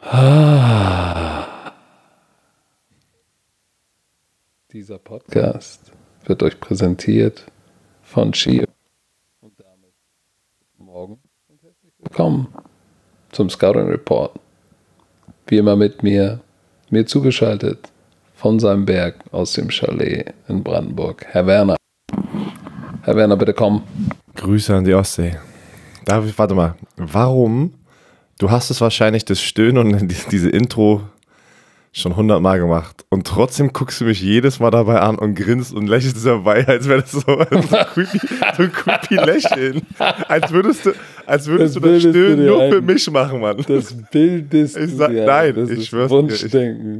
Dieser Podcast wird euch präsentiert von Chio. Und damit morgen und herzlich willkommen zum Scouting Report. Wie immer mit mir zugeschaltet von seinem Berg aus dem Chalet in Brandenburg, Herr Werner. Herr Werner, bitte komm. Grüße an die Ostsee. Warte mal, warum? Du hast es wahrscheinlich das Stöhnen und diese Intro schon 100 Mal gemacht. Und trotzdem guckst du mich jedes Mal dabei an und grinst und lächelst dabei, als wäre das so ein creepy Lächeln. Als würdest du das Stöhnen nur für mich machen, Mann. Das bildest du dir. Nein, das ich ist schwör's Wunschdenken.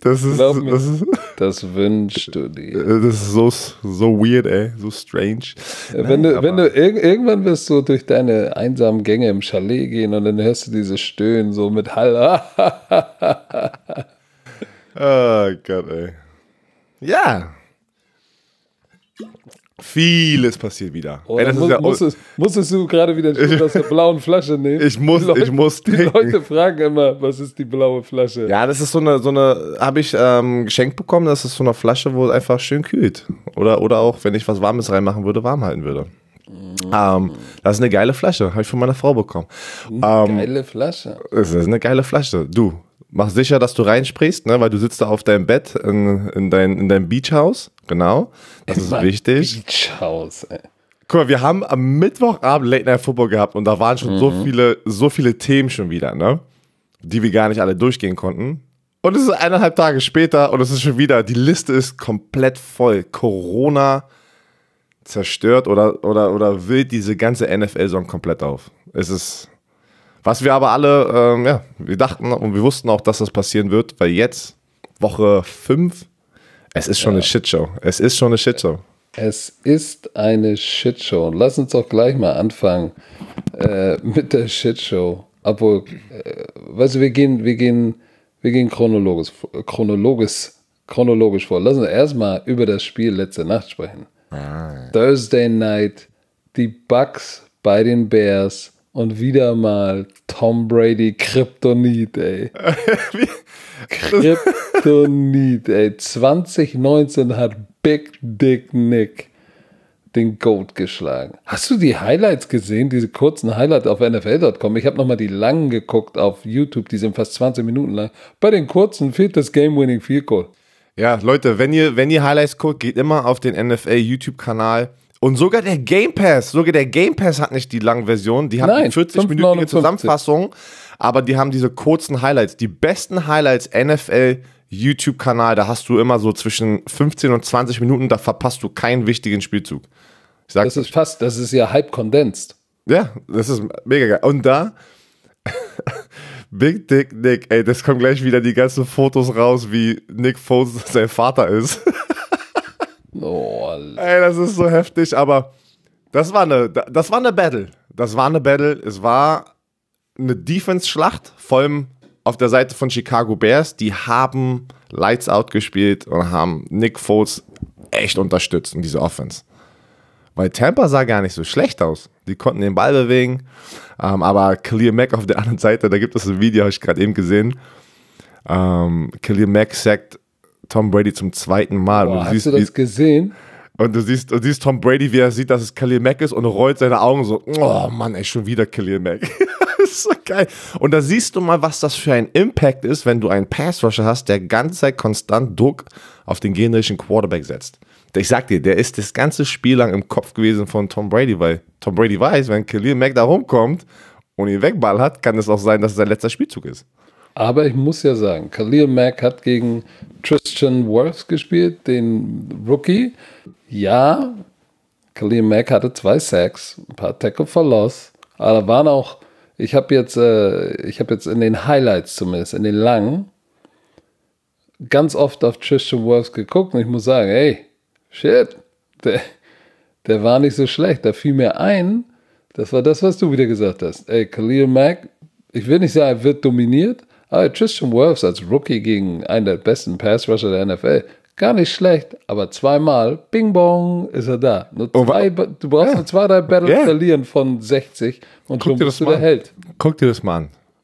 Das wünschst du dir. Das ist so weird, ey. So strange. Wenn du irgendwann wirst du durch deine einsamen Gänge im Chalet gehen und dann hörst du diese Stöhnen so mit Hall. Oh Gott, ey. Ja. Vieles passiert wieder. Oh, Ey, das musstest du gerade wieder aus der blauen Flasche nehmen? Ich muss Die Leute fragen immer, was ist die blaue Flasche? Ja, das ist so eine habe ich geschenkt bekommen. Das ist so eine Flasche, wo es einfach schön kühlt. Oder auch, wenn ich was Warmes reinmachen würde, warm halten würde. Das ist eine geile Flasche. Habe ich von meiner Frau bekommen. Geile Flasche. Das ist eine geile Flasche. Du, mach sicher, dass du reinsprichst, ne, weil du sitzt da auf deinem Bett in deinem Beachhaus. Genau. Das ist wichtig. Beachhaus, ey. Guck mal, wir haben am Mittwochabend Late Night Football gehabt und da waren schon so viele Themen schon wieder, ne, die wir gar nicht alle durchgehen konnten. Und es ist 1,5 Tage später und es ist schon wieder, die Liste ist komplett voll. Corona zerstört oder will diese ganze NFL-Saison komplett auf. Es ist, was wir aber alle, wir dachten und wir wussten auch, dass das passieren wird, weil jetzt, Woche 5, es ist schon eine Shitshow. Es ist schon eine Shitshow. Es ist eine Shitshow. Lass uns doch gleich mal anfangen mit der Shitshow. Obwohl, weißt du, wir gehen chronologisch vor. Lass uns erstmal über das Spiel letzte Nacht sprechen. Thursday Night, die Bucks bei den Bears und wieder mal Tom Brady Kryptonit, ey. Kryptonit, ey. 2019 hat Big Dick Nick den GOAT geschlagen. Hast du die Highlights gesehen, diese kurzen Highlights auf NFL.com? Ich habe nochmal die langen geguckt auf YouTube, die sind fast 20 Minuten lang. Bei den kurzen fehlt das Game-Winning Field Goal. Ja, Leute, wenn ihr Highlights guckt, geht immer auf den NFL-YouTube-Kanal. Und sogar der Game Pass hat nicht die langen Versionen. Die haben die 40-minütige Zusammenfassung, aber die haben diese kurzen Highlights. Die besten Highlights NFL-YouTube-Kanal, da hast du immer so zwischen 15 und 20 Minuten, da verpasst du keinen wichtigen Spielzug. Das ist ja halb condensed. Ja, das ist mega geil. Und da Big Dick Nick, ey, das kommen gleich wieder die ganzen Fotos raus, wie Nick Foles sein Vater ist. Oh, ey, das ist so heftig, aber das war eine Battle. Es war eine Defense-Schlacht, vor allem auf der Seite von Chicago Bears. Die haben Lights Out gespielt und haben Nick Foles echt unterstützt in dieser Offense. Weil Tampa sah gar nicht so schlecht aus. Die konnten den Ball bewegen. Aber Khalil Mack auf der anderen Seite, da gibt es ein Video, habe ich gerade eben gesehen. Khalil Mack sackt Tom Brady zum 2. Mal. Boah, hast du das gesehen? Und du siehst Tom Brady, wie er sieht, dass es Khalil Mack ist und rollt seine Augen so, oh Mann, ey, schon wieder Khalil Mack. Das ist so geil. Und da siehst du mal, was das für ein Impact ist, wenn du einen Pass-Rusher hast, der ganze Zeit konstant Druck auf den gegnerischen Quarterback setzt. Ich sag dir, der ist das ganze Spiel lang im Kopf gewesen von Tom Brady, weil Tom Brady weiß, wenn Khalil Mack da rumkommt und ihn wegballert, kann es auch sein, dass es sein letzter Spielzug ist. Aber ich muss ja sagen, Khalil Mack hat gegen Tristan Wirfs gespielt, den Rookie. Ja, Khalil Mack hatte 2 Sacks, ein paar Tackle for Loss. Aber waren auch, ich habe jetzt in den Highlights zumindest, in den langen, ganz oft auf Tristan Wirfs geguckt und ich muss sagen, ey, shit, der war nicht so schlecht. Da fiel mir ein, das war das, was du wieder gesagt hast. Ey, Khalil Mack, ich will nicht sagen, er wird dominiert, aber Tristan Wirfs als Rookie gegen einen der besten Pass-Rusher der NFL, gar nicht schlecht, aber zweimal, bing bong, ist er da. Du brauchst nur 2, 3 Battles verlieren von 60 und schon bist du der Held. Guck dir das mal an.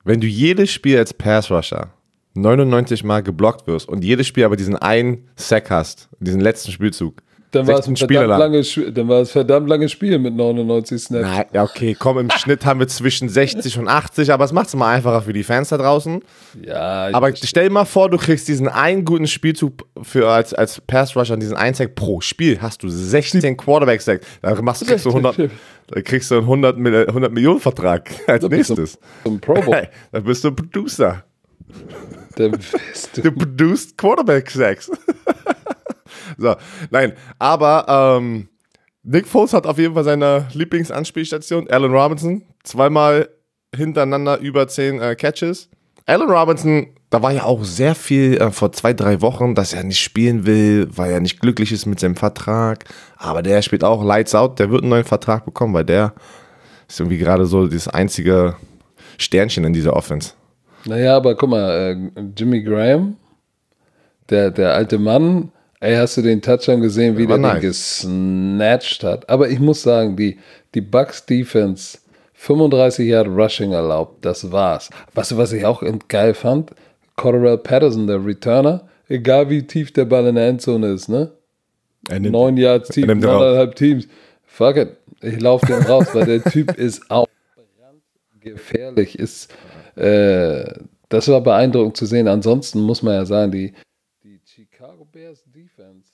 wenn du jedes Spiel als Pass-Rusher 99 Mal geblockt wirst und jedes Spiel aber diesen einen Sack hast, diesen letzten Spielzug, Dann war es ein verdammt langes Spiel mit 99 Snaps. Na, ja, okay, komm, im Schnitt haben wir zwischen 60 und 80, aber es macht es mal einfacher für die Fans da draußen. Ja. Aber stell dir mal vor, du kriegst diesen einen guten Spielzug als Pass-Rusher, diesen einen Sack pro Spiel, hast du 16 Quarterback-Sacks. Da kriegst du einen 100 Millionen Vertrag als nächstes. Zum Pro Bowl. Da bist du ein Producer. Der Beste. Du produced Quarterback-Sacks. So, nein, aber Nick Foles hat auf jeden Fall seine Lieblingsanspielstation, Allen Robinson, zweimal hintereinander über 10 Catches. Allen Robinson, da war ja auch sehr viel vor 2-3 Wochen, dass er nicht spielen will, weil er nicht glücklich ist mit seinem Vertrag, aber der spielt auch Lights Out, der wird einen neuen Vertrag bekommen, weil der ist irgendwie gerade so das einzige Sternchen in dieser Offense. Naja, aber guck mal, Jimmy Graham, der alte Mann, ey, hast du den Touchdown gesehen, wie der den gesnatcht hat? Aber ich muss sagen, die Bucks Defense, 35 Yard Rushing erlaubt, das war's. Weißt du, was ich auch geil fand? Cordarrelle Patterson, der Returner, egal wie tief der Ball in der Endzone ist, ne? 9 Yards tief, 9,5 Teams. Fuck it, ich laufe den raus, weil der Typ ist auch gefährlich. Das war beeindruckend zu sehen. Ansonsten muss man ja sagen, die Chicago Bears Defense.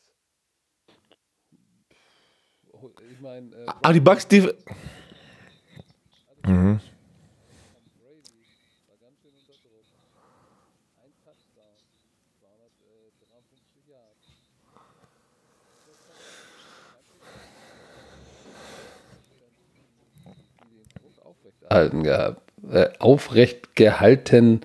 Ich meine, aber die Bucks Defense. Mhm. Aufrecht gehalten.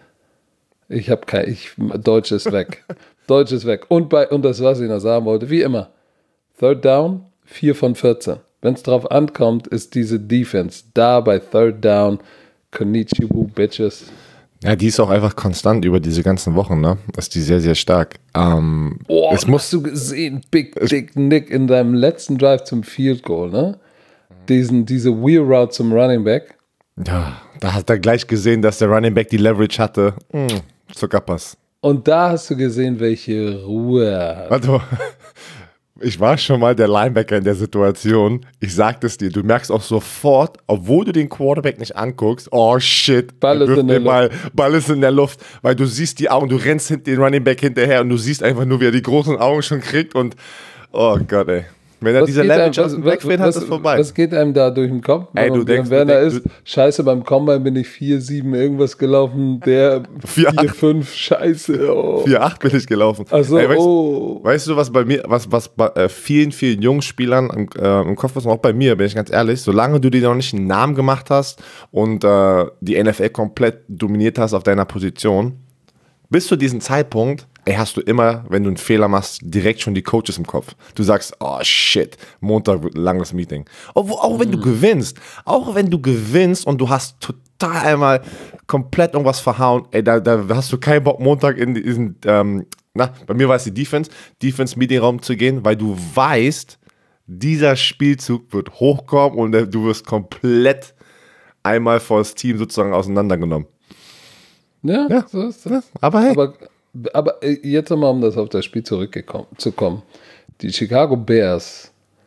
Deutsch ist weg. Deutsch ist weg. Und das, was ich noch sagen wollte, wie immer, Third Down, 4 von 14. Wenn es drauf ankommt, ist diese Defense da bei Third Down. Konnichiwa, Bitches. Ja, die ist auch einfach konstant über diese ganzen Wochen, ne? Ist die sehr, sehr stark. Hast du gesehen, Big Dick Nick in deinem letzten Drive zum Field Goal, ne? Diese Wheel Route zum Running Back. Ja, da hast du gleich gesehen, dass der Running Back die Leverage hatte. Zuckerpass. Und da hast du gesehen, welche Ruhe er hat. Warte mal. Ich war schon mal der Linebacker in der Situation. Ich sag es dir, du merkst auch sofort, obwohl du den Quarterback nicht anguckst, oh shit, Ball ist in der Luft, weil du siehst die Augen, du rennst den Running Back hinterher und du siehst einfach nur, wie er die großen Augen schon kriegt und oh Gott, ey. Wenn er diese Leverage aus dem Backfield hat, ist es vorbei. Was geht einem da durch den Kopf? Ey, du denkst, scheiße, beim Combine bin ich 4,7 irgendwas gelaufen, der 4,5, scheiße. Oh. 4,8 bin ich gelaufen. Also, ey, weißt du, was bei mir, was bei vielen, vielen jungen Spielern im Kopf ist, und auch bei mir, bin ich ganz ehrlich, solange du dir noch nicht einen Namen gemacht hast und die NFL komplett dominiert hast auf deiner Position, bis zu diesem Zeitpunkt, hast du immer, wenn du einen Fehler machst, direkt schon die Coaches im Kopf. Du sagst, oh shit, Montag wird ein langes Meeting. Auch wenn du gewinnst und du hast total einmal komplett irgendwas verhauen, da hast du keinen Bock, Montag in diesen, bei mir war es die Defense-Meeting-Raum zu gehen, weil du weißt, dieser Spielzug wird hochkommen und du wirst komplett einmal vor das Team sozusagen auseinandergenommen. Ja, so ist das. Aber hey. Aber jetzt nochmal, um das auf das Spiel zurückzukommen. Die Chicago Bears,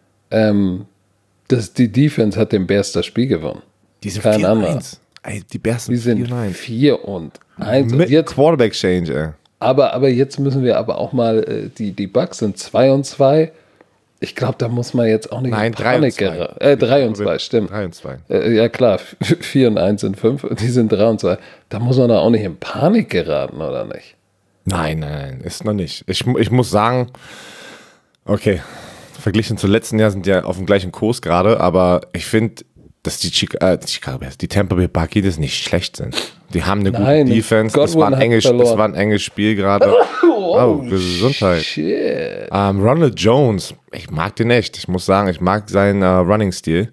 die Defense hat den Bears das Spiel gewonnen. Die sind 4-1. Die Bears sind 4-1. Mit jetzt Quarterback-Change, ey. Aber jetzt müssen wir aber auch mal, die Bucks sind 2-2. Ich glaube, da muss man jetzt auch nicht 3-2, stimmt. 3-2. Ja klar, 4-1 sind 5, die sind 3-2. Da muss man da auch nicht in Panik geraten, oder nicht? Nein, ist noch nicht. Ich muss sagen, okay, verglichen zu letzten Jahr sind die ja auf dem gleichen Kurs gerade, aber ich finde, dass die Tampa Bay Buccaneers nicht schlecht sind. Die haben eine gute Defense. Das war ein enges Spiel gerade. Oh, Gesundheit. Shit. Ronald Jones, ich mag den echt. Ich muss sagen, ich mag seinen Running-Stil.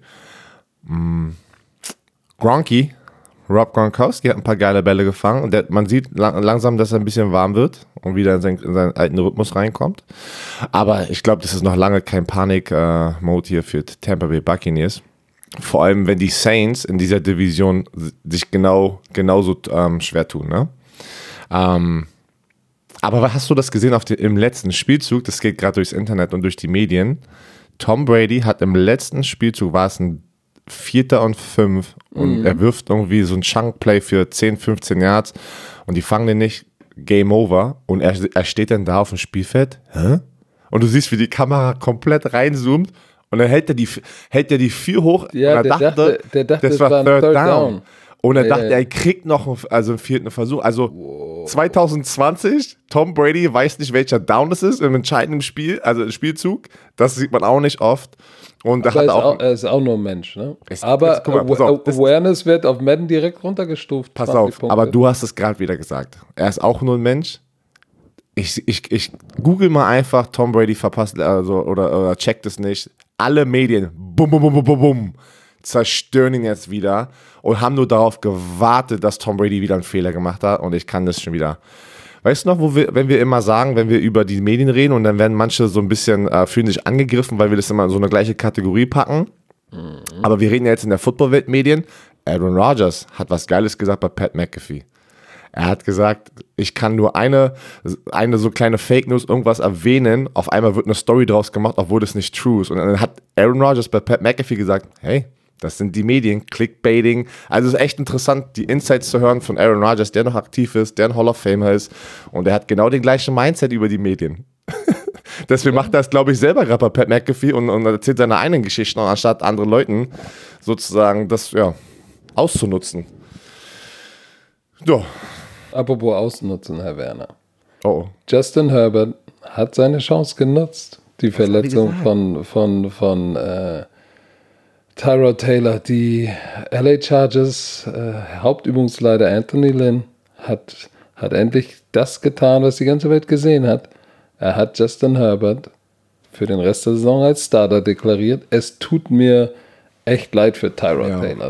Rob Gronkowski hat ein paar geile Bälle gefangen und man sieht langsam, dass er ein bisschen warm wird und wieder in seinen alten Rhythmus reinkommt. Aber ich glaube, das ist noch lange kein Panik-Mode hier für Tampa Bay Buccaneers. Vor allem, wenn die Saints in dieser Division sich genauso schwer tun. Ne? Aber hast du das gesehen im letzten Spielzug? Das geht gerade durchs Internet und durch die Medien. Tom Brady hat im letzten Spielzug, war es ein 4. und 5 und er wirft irgendwie so ein Chunk-Play für 10, 15 Yards und die fangen den nicht, Game Over und er steht dann da auf dem Spielfeld. Hä? Und du siehst, wie die Kamera komplett reinzoomt und dann hält er die 4 hoch Ja, und er dachte, das war ein Third Down. Und er dachte, er kriegt noch einen 4. Versuch. Also 2020, Tom Brady weiß nicht, welcher Down es ist im entscheidenden Spiel, also im Spielzug. Das sieht man auch nicht oft. Und er ist auch nur ein Mensch. Ne? Aber Awareness wird auf Madden direkt runtergestuft. Pass auf, aber du hast es gerade wieder gesagt. Er ist auch nur ein Mensch. Ich google mal einfach, Tom Brady verpasst oder checkt es nicht. Alle Medien, bum, bum, bum, bum, bum, zerstören ihn jetzt wieder und haben nur darauf gewartet, dass Tom Brady wieder einen Fehler gemacht hat und ich kann das schon wieder. Weißt du noch, wenn wir immer sagen, wenn wir über die Medien reden und dann werden manche so ein bisschen, fühlen sich angegriffen, weil wir das immer in so eine gleiche Kategorie packen. Aber wir reden ja jetzt in der Football-Welt Medien. Aaron Rodgers hat was Geiles gesagt bei Pat McAfee. Er hat gesagt, ich kann nur eine so kleine Fake News irgendwas erwähnen, auf einmal wird eine Story draus gemacht, obwohl das nicht true ist. Und dann hat Aaron Rodgers bei Pat McAfee gesagt, hey, das sind die Medien, Clickbaiting. Also es ist echt interessant, die Insights zu hören von Aaron Rodgers, der noch aktiv ist, der ein Hall of Famer ist. Und er hat genau den gleichen Mindset über die Medien. Deswegen macht er das, glaube ich, selber gerade bei Pat McAfee und erzählt seine eigenen Geschichten, anstatt anderen Leuten sozusagen das auszunutzen. Ja. Apropos ausnutzen, Herr Werner. Oh. Justin Herbert hat seine Chance genutzt. Die Verletzung von Tyrod Taylor. Die LA Chargers Hauptübungsleiter Anthony Lynn hat endlich das getan, was die ganze Welt gesehen hat. Er hat Justin Herbert für den Rest der Saison als Starter deklariert. Es tut mir echt leid für Tyrod Taylor.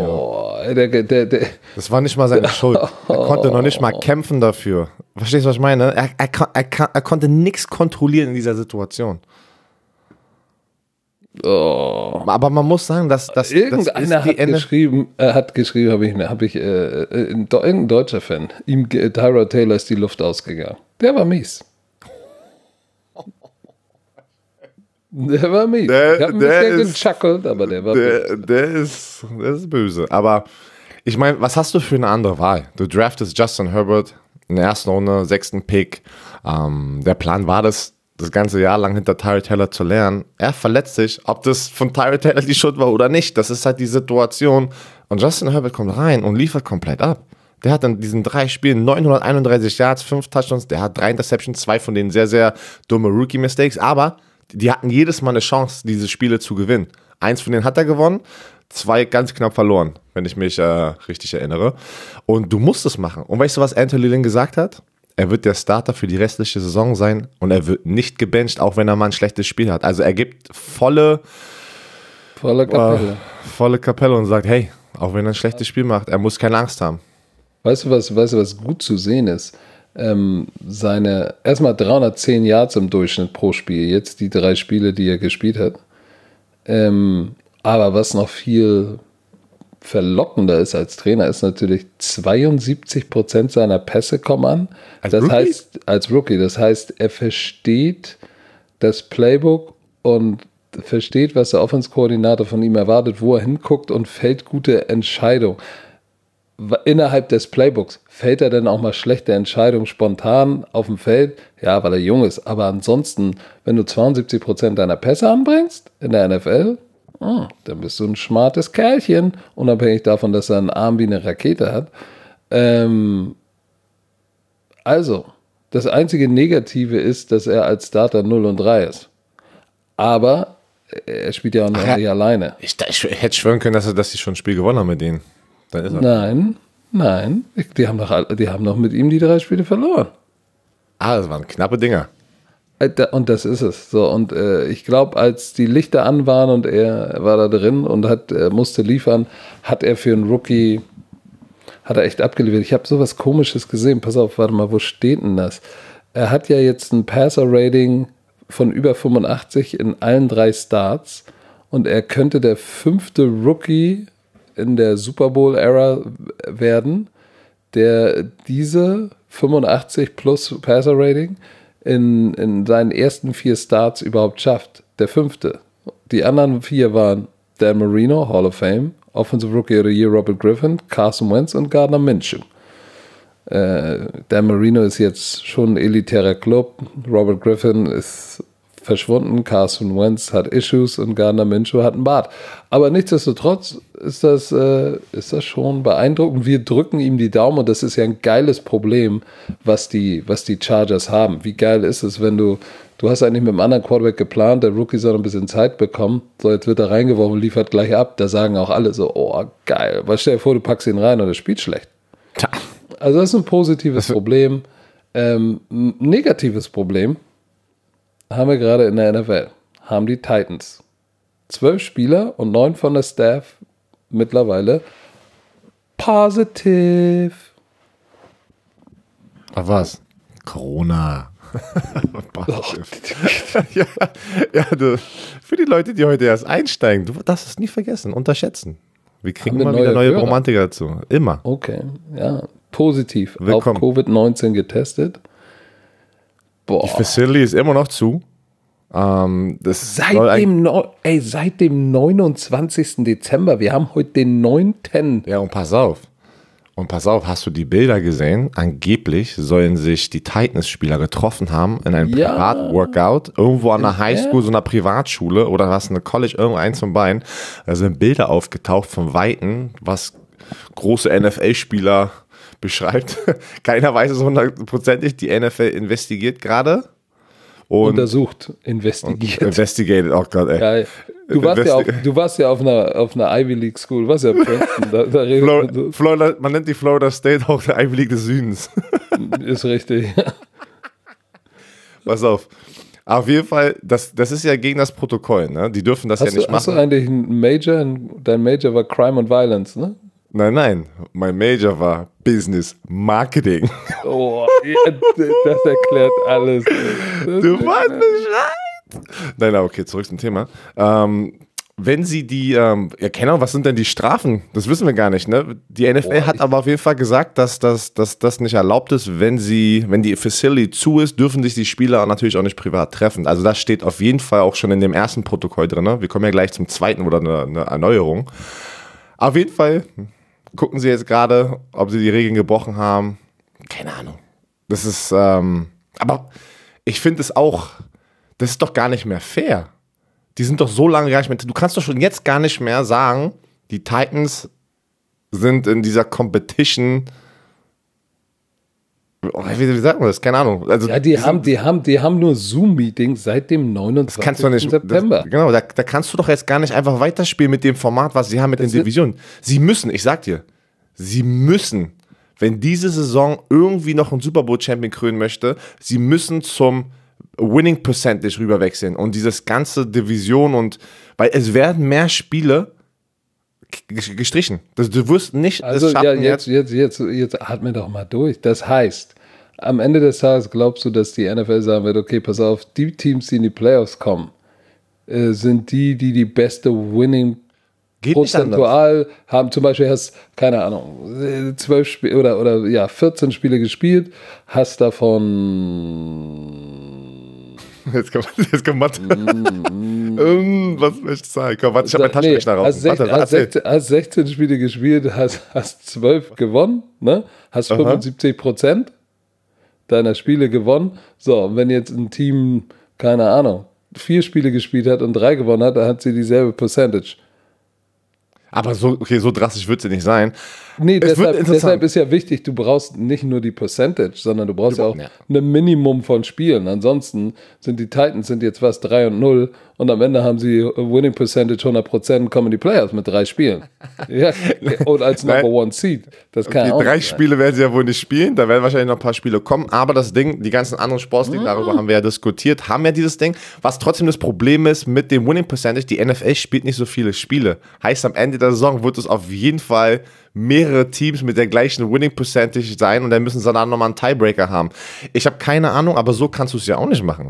Ne? Das war nicht mal seine Schuld. Er konnte noch nicht mal kämpfen dafür. Verstehst du, was ich meine? Er konnte nichts kontrollieren in dieser Situation. Aber man muss sagen, dass irgendeiner hat geschrieben, irgendein deutscher Fan, ihm Tyrod Taylor ist die Luft ausgegangen. Der war mies. Der war mies. Ich habe ein bisschen gechuckelt, aber der war mies. Der ist böse. Aber ich meine, was hast du für eine andere Wahl? Du draftest Justin Herbert in der ersten Runde, 6. Pick. Der Plan war das ganze Jahr lang hinter Tyrod Taylor zu lernen. Er verletzt sich, ob das von Tyrod Taylor die Schuld war oder nicht. Das ist halt die Situation. Und Justin Herbert kommt rein und liefert komplett ab. Der hat in diesen 3 Spielen 931 Yards, 5 Touchdowns. Der hat 3 Interceptions, 2 von denen sehr, sehr dumme Rookie-Mistakes. Aber die hatten jedes Mal eine Chance, diese Spiele zu gewinnen. 1 von denen hat er gewonnen, 2 ganz knapp verloren, wenn ich mich richtig erinnere. Und du musst es machen. Und weißt du, was Anthony Lynn gesagt hat? Er wird der Starter für die restliche Saison sein und er wird nicht gebencht, auch wenn er mal ein schlechtes Spiel hat. Also er gibt volle Kapelle und sagt, hey, auch wenn er ein schlechtes Spiel macht, er muss keine Angst haben. Weißt du, was gut zu sehen ist? Seine erstmal 310 Yards im Durchschnitt pro Spiel, jetzt die 3 Spiele, die er gespielt hat. Aber was noch viel verlockender ist als Trainer, ist natürlich 72% seiner Pässe kommen an. Als Rookie. Das heißt, er versteht das Playbook und versteht, was der Offense-Koordinator von ihm erwartet, wo er hinguckt und fällt gute Entscheidungen. Innerhalb des Playbooks fällt er dann auch mal schlechte Entscheidungen spontan auf dem Feld? Ja, weil er jung ist. Aber ansonsten, wenn du 72% deiner Pässe anbringst in der NFL, dann bist du ein smartes Kerlchen, unabhängig davon, dass er einen Arm wie eine Rakete hat. Also, das einzige Negative ist, dass er als Starter 0-3 ist. Aber er spielt ja auch noch nicht alleine. Ich hätte schwören können, dass sie schon ein Spiel gewonnen haben mit denen. Dann ist er. Nein. Die haben noch mit ihm die 3 Spiele verloren. Das waren knappe Dinger. Und das ist es. So, und ich glaube, als die Lichter an waren und er war da drin und musste liefern, hat er für einen Rookie echt abgeliefert. Ich habe sowas Komisches gesehen. Pass auf, warte mal, wo steht denn das? Er hat ja jetzt ein Passer-Rating von über 85 in allen 3 Starts und er könnte der 5. Rookie in der Super Bowl-Ära werden, der diese 85 plus Passer-Rating in seinen ersten 4 Starts überhaupt schafft. Der 5. Die anderen 4 waren Dan Marino, Hall of Fame, Offensive Rookie of the Year Robert Griffin, Carson Wentz und Gardner Minshew. Dan Marino ist jetzt schon ein elitärer Club, Robert Griffin ist verschwunden, Carson Wentz hat Issues und Gardner Minshew hat einen Bart. Aber nichtsdestotrotz ist das schon beeindruckend. Wir drücken ihm die Daumen und das ist ja ein geiles Problem, was die Chargers haben. Wie geil ist es, wenn du hast eigentlich mit einem anderen Quarterback geplant, der Rookie soll ein bisschen Zeit bekommen, so jetzt wird er reingeworfen, liefert gleich ab, da sagen auch alle so, oh geil, weil stell dir vor, du packst ihn rein und er spielt schlecht. Tja. Also das ist ein positives Problem. Ein negatives Problem haben wir gerade in der NFL, haben die Titans. 12 Spieler und 9 von der Staff mittlerweile positive. Ach was? Corona. Für die Leute, die heute erst einsteigen, du darfst es nie vergessen, unterschätzen. Wir kriegen immer wieder neue Romantiker dazu. Immer. Okay, ja. Positiv Willkommen. auf Covid-19 getestet. Boah. Die Facility ist immer noch zu. Seit dem 29. Dezember. Wir haben heute den 9. Ja, und pass auf, hast du die Bilder gesehen? Angeblich sollen sich die Titans-Spieler getroffen haben in einem Privat-Workout, irgendwo an einer Highschool, so einer Privatschule oder was, eine College, irgendwo eins von beiden. Da sind Bilder aufgetaucht von Weitem, was große NFL-Spieler beschreibt. Keiner weiß es hundertprozentig. Die NFL investigiert gerade. Untersucht, investigiert. Investigated, auch gerade, ey. Ja, du warst ja auf einer Ivy League School, du warst ja Princeton. Florida, man nennt die Florida State auch der Ivy League des Südens. Ist richtig. Pass auf. Auf jeden Fall, das ist ja gegen das Protokoll, ne? Die dürfen das ja nicht machen. Hast du eigentlich einen Major? Dein Major war Crime and Violence, ne? Nein, mein Major war Business Marketing. Oh, ja, das erklärt alles. Du weißt Bescheid. Nein, okay, zurück zum Thema. Wenn sie was sind denn die Strafen? Das wissen wir gar nicht, ne? Die NFL hat aber auf jeden Fall gesagt, dass das nicht erlaubt ist. Wenn die Facility zu ist, dürfen sich die Spieler natürlich auch nicht privat treffen. Also das steht auf jeden Fall auch schon in dem ersten Protokoll drin. Ne? Wir kommen ja gleich zum zweiten oder eine Erneuerung. Auf jeden Fall gucken sie jetzt gerade, ob sie die Regeln gebrochen haben. Keine Ahnung. Das ist, aber ich finde es auch, das ist doch gar nicht mehr fair. Die sind doch so lange gar nicht mehr, du kannst doch schon jetzt gar nicht mehr sagen, die Titans sind in dieser Competition, wie sagt man das? Keine Ahnung. Also, ja, die haben nur Zoom-Meetings seit dem 29. September. Genau, da kannst du doch jetzt gar nicht einfach weiterspielen mit dem Format, was sie haben mit den Divisionen. Sie müssen, wenn diese Saison irgendwie noch einen Super Bowl Champion krönen möchte, sie müssen zum Winning Percentage rüberwechseln und dieses ganze Division weil es werden mehr Spiele gestrichen. Du wirst nicht es schaffen. Jetzt atme doch mal durch. Das heißt, am Ende des Tages glaubst du, dass die NFL sagen wird, okay, pass auf, die Teams, die in die Playoffs kommen, sind die beste Winning prozentual haben. Zum Beispiel hast, keine Ahnung, 12 Spiele oder 14 Spiele gespielt, hast davon Jetzt kommt Mathe. Was möchte ich sagen? Komm, warte, ich habe meinen Taschenrechner raus. Hast 16 Spiele gespielt, hast 12 gewonnen, ne? Hast 75% deiner Spiele gewonnen. So, und wenn jetzt ein Team, keine Ahnung, 4 Spiele gespielt hat und 3 gewonnen hat, dann hat sie dieselbe Percentage. Aber so drastisch wird sie nicht sein. Nee, deshalb ist ja wichtig, du brauchst nicht nur die Percentage, sondern du brauchst ja auch ein Minimum von Spielen. Ansonsten sind die Titans jetzt fast 3-0 und am Ende haben sie Winning Percentage 100%, kommen in die Playoffs mit 3 Spielen. Ja, und als Number One Seed. Das kann auch 3 Spiele werden sie ja wohl nicht spielen, da werden wahrscheinlich noch ein paar Spiele kommen, aber das Ding, die ganzen anderen Sportsligen, darüber haben wir ja diskutiert, haben ja dieses Ding, was trotzdem das Problem ist mit dem Winning Percentage, die NFL spielt nicht so viele Spiele. Heißt, am Ende der Saison wird es auf jeden Fall mehrere Teams mit der gleichen Winning Percentage sein und dann müssen sie dann nochmal einen Tiebreaker haben. Ich habe keine Ahnung, aber so kannst du es ja auch nicht machen.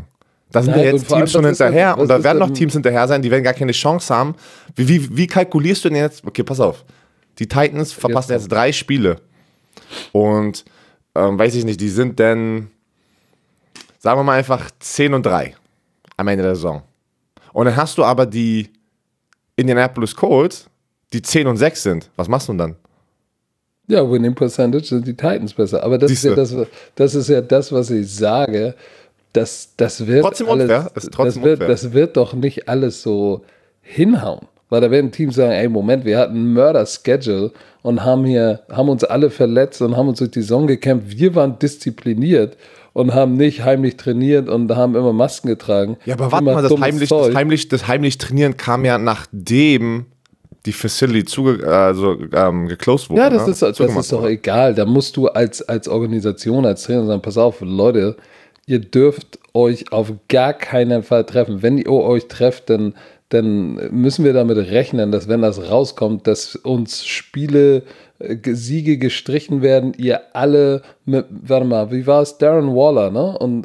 Da sind ja Nein, und jetzt vor Teams allem, schon was ist denn- hinterher was und da ist werden noch denn- Teams hinterher sein, die werden gar keine Chance haben. Wie kalkulierst du denn jetzt? Okay, pass auf. Die Titans verpassen jetzt 3 Spiele. Und weiß ich nicht, die sind dann, sagen wir mal einfach 10-3 am Ende der Saison. Und dann hast du aber die Indianapolis Colts, die 10-6 sind. Was machst du denn dann? Ja, Winning Percentage sind die Titans besser. Aber das ist ja das, was ich sage. Das wird Trotzdem alles, unfair. Ist trotzdem unfair. das wird doch nicht alles so hinhauen. Weil da werden Teams sagen, ey, Moment, wir hatten einen Mörder-Schedule und haben uns alle verletzt und haben uns durch die Saison gekämpft. Wir waren diszipliniert und haben nicht heimlich trainiert und haben immer Masken getragen. Ja, aber warte Immer mal, dummes Zeug. das heimlich Trainieren kam ja nachdem die Facility geclosed wurde. Ja, das ist Zugemacht doch wurde. egal. Da musst du als Organisation, als Trainer sagen, pass auf, Leute, ihr dürft euch auf gar keinen Fall treffen. Wenn ihr euch trefft, dann müssen wir damit rechnen, dass wenn das rauskommt, dass uns Spiele, Siege gestrichen werden, ihr alle warte mal, wie war es? Darren Waller, ne? Und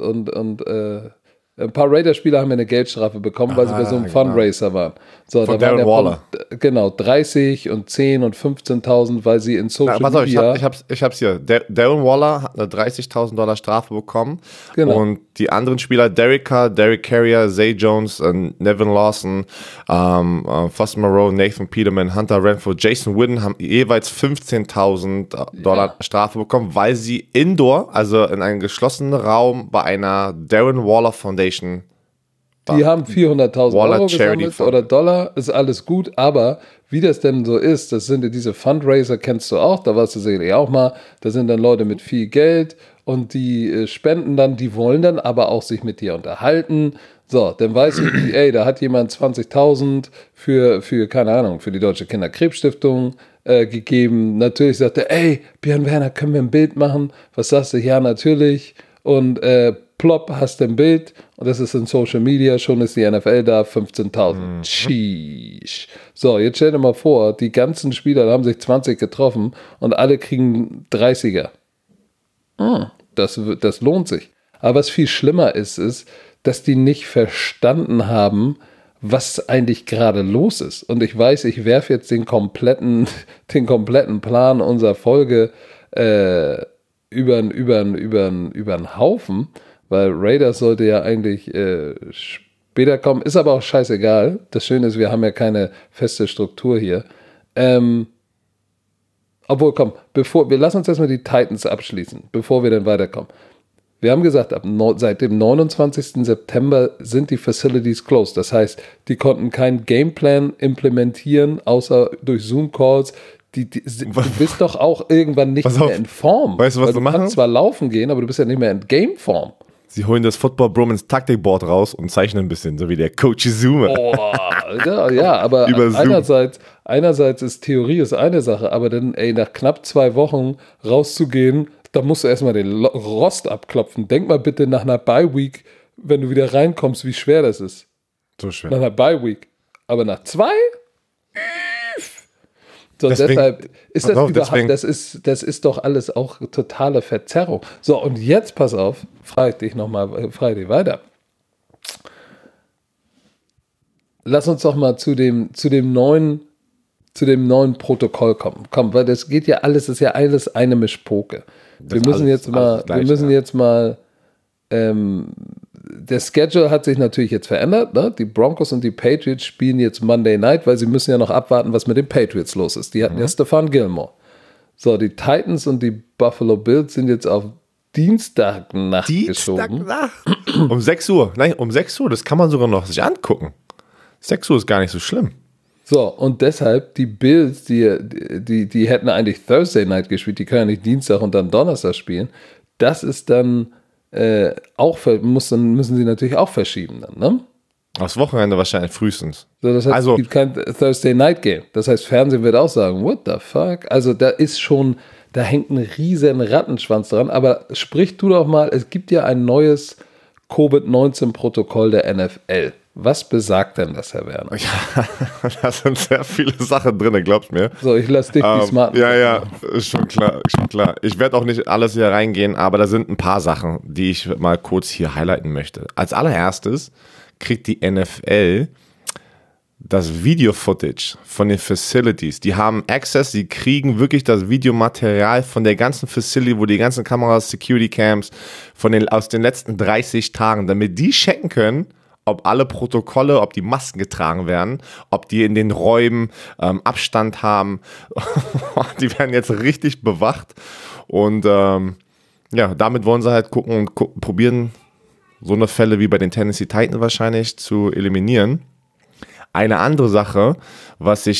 ein paar Raiders-Spieler haben ja eine Geldstrafe bekommen, weil sie bei so einem Fundraiser waren. So, Von da waren Darren Waller. Genau, 30 und 10 und 15.000, weil sie in Social Pass auf, Media... ich hab's hier. Darren Waller hat eine $30.000 Strafe bekommen. Genau. Und die anderen Spieler, Derek Carr, Derek Carrier, Zay Jones, Nevin Lawson, Foster Moreau, Nathan Peterman, Hunter Renfro, Jason Witten haben jeweils $15.000 Strafe bekommen, weil sie indoor, also in einem geschlossenen Raum bei einer Darren Waller Foundation. Die haben 400.000 Waller Euro Charity gesammelt Fund. oder Dollar, ist alles gut, aber wie das denn so ist, das sind ja diese Fundraiser, kennst du auch, da warst du sicherlich auch mal, da sind dann Leute mit viel Geld und die spenden dann, die wollen dann aber auch sich mit dir unterhalten. So, dann weißt du, ey, da hat jemand 20.000 für, keine Ahnung, für die Deutsche Kinderkrebsstiftung gegeben. Natürlich sagt er, ey, Björn Werner, können wir ein Bild machen? Was sagst du? Ja, natürlich. Und plopp, hast du ein Bild und das ist in Social Media, schon ist die NFL da, 15.000. Sheesh. So, jetzt stell dir mal vor, die ganzen Spieler, da haben sich 20 getroffen und alle kriegen 30er. Das lohnt sich. Aber was viel schlimmer ist, dass die nicht verstanden haben, was eigentlich gerade los ist. Und ich weiß, ich werfe jetzt den kompletten Plan unserer Folge über den Haufen, weil Raiders sollte ja eigentlich später kommen, ist aber auch scheißegal. Das Schöne ist, wir haben ja keine feste Struktur hier. Obwohl, komm, wir lassen uns erstmal die Titans abschließen, bevor wir dann weiterkommen. Wir haben gesagt, seit dem 29. September sind die Facilities closed. Das heißt, die konnten keinen Gameplan implementieren, außer durch Zoom-Calls. Du bist doch auch irgendwann nicht mehr in Form. Weißt du, was Weil du machen? Du kannst zwar laufen gehen, aber du bist ja nicht mehr in Game-Form. Sie holen das Football Bromance Taktikboard raus und zeichnen ein bisschen, so wie der Coach Izuma. Oh, ja, aber Über Zoom. einerseits ist Theorie ist eine Sache, aber dann, ey, nach knapp 2 Wochen rauszugehen, da musst du erstmal den Rost abklopfen. Denk mal bitte nach einer Bye-Week, wenn du wieder reinkommst, wie schwer das ist. So schwer. Nach einer Bye-Week. Aber nach 2? So, Deswegen- deshalb ist das pass auf, überhaupt, deswegen- das ist doch alles auch totale Verzerrung. So, und jetzt, pass auf, frage ich dich weiter. Lass uns doch mal zu dem neuen Protokoll kommen. Komm, weil das geht ja alles, ist ja alles eine Mischpoke. Wir müssen jetzt mal, der Schedule hat sich natürlich jetzt verändert, ne? Die Broncos und die Patriots spielen jetzt Monday Night, weil sie müssen ja noch abwarten, was mit den Patriots los ist. Die hatten ja Stephon Gilmore. So, die Titans und die Buffalo Bills sind jetzt auf Dienstagnacht geschoben. Um 6 Uhr. Nein, um 6 Uhr. Das kann man sogar noch sich angucken. 6 Uhr ist gar nicht so schlimm. So, und deshalb, die Bills, die hätten eigentlich Thursday Night gespielt, die können ja nicht Dienstag und dann Donnerstag spielen. Das ist dann müssen sie natürlich auch verschieben dann, ne? Aufs Wochenende wahrscheinlich frühestens. So, das heißt, es gibt kein Thursday Night Game. Das heißt, Fernsehen wird auch sagen, what the fuck? Also da hängt ein riesen Rattenschwanz dran. Aber sprich du doch mal, es gibt ja ein neues Covid-19-Protokoll der NFL. Was besagt denn das, Herr Werner? Ja, da sind sehr viele Sachen drin, glaubst mir. So, ich lasse dich die Smarten. Ja, ist schon klar. Ich werde auch nicht alles hier reingehen, aber da sind ein paar Sachen, die ich mal kurz hier highlighten möchte. Als allererstes kriegt die NFL das Video-Footage von den Facilities. Die haben Access, die kriegen wirklich das Videomaterial von der ganzen Facility, wo die ganzen Kameras, Security Cams aus den letzten 30 Tagen, damit die checken können, ob alle Protokolle, ob die Masken getragen werden, ob die in den Räumen Abstand haben. Die werden jetzt richtig bewacht. Und damit wollen sie halt gucken und probieren, so eine Fälle wie bei den Tennessee Titans wahrscheinlich zu eliminieren. Eine andere Sache, ist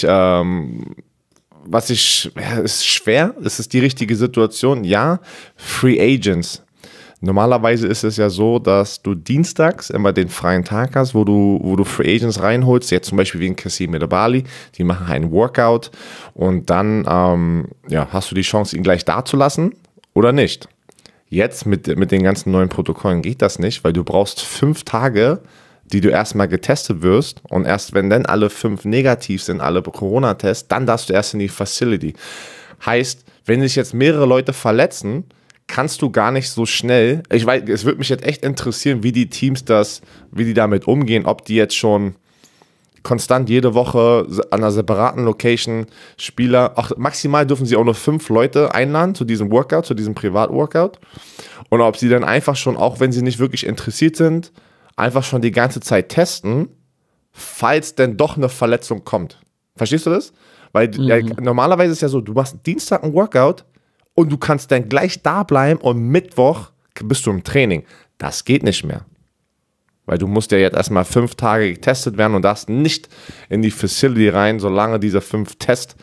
schwer, es ist die richtige Situation, ja, Free Agents. Normalerweise ist es ja so, dass du dienstags immer den freien Tag hast, wo du Free Agents reinholst, jetzt zum Beispiel wie in Kassim Edebali, die machen einen Workout und dann hast du die Chance, ihn gleich da zu lassen oder nicht. Jetzt mit den ganzen neuen Protokollen geht das nicht, weil du brauchst 5 Tage, die du erstmal getestet wirst und erst wenn dann alle 5 negativ sind, alle Corona-Tests, dann darfst du erst in die Facility. Heißt, wenn sich jetzt mehrere Leute verletzen, kannst du gar nicht so schnell, ich weiß, es würde mich jetzt echt interessieren, wie die Teams wie die damit umgehen, ob die jetzt schon konstant jede Woche an einer separaten Location Spieler, auch maximal dürfen sie auch nur 5 Leute einladen zu diesem Workout, zu diesem Privat-Workout und ob sie dann einfach schon, auch wenn sie nicht wirklich interessiert sind, einfach schon die ganze Zeit testen, falls denn doch eine Verletzung kommt. Verstehst du das? Weil normalerweise ist ja so, du machst Dienstag ein Workout und du kannst dann gleich da bleiben und Mittwoch bist du im Training. Das geht nicht mehr. Weil du musst ja jetzt erstmal 5 Tage getestet werden und darfst nicht in die Facility rein, solange diese 5 Tests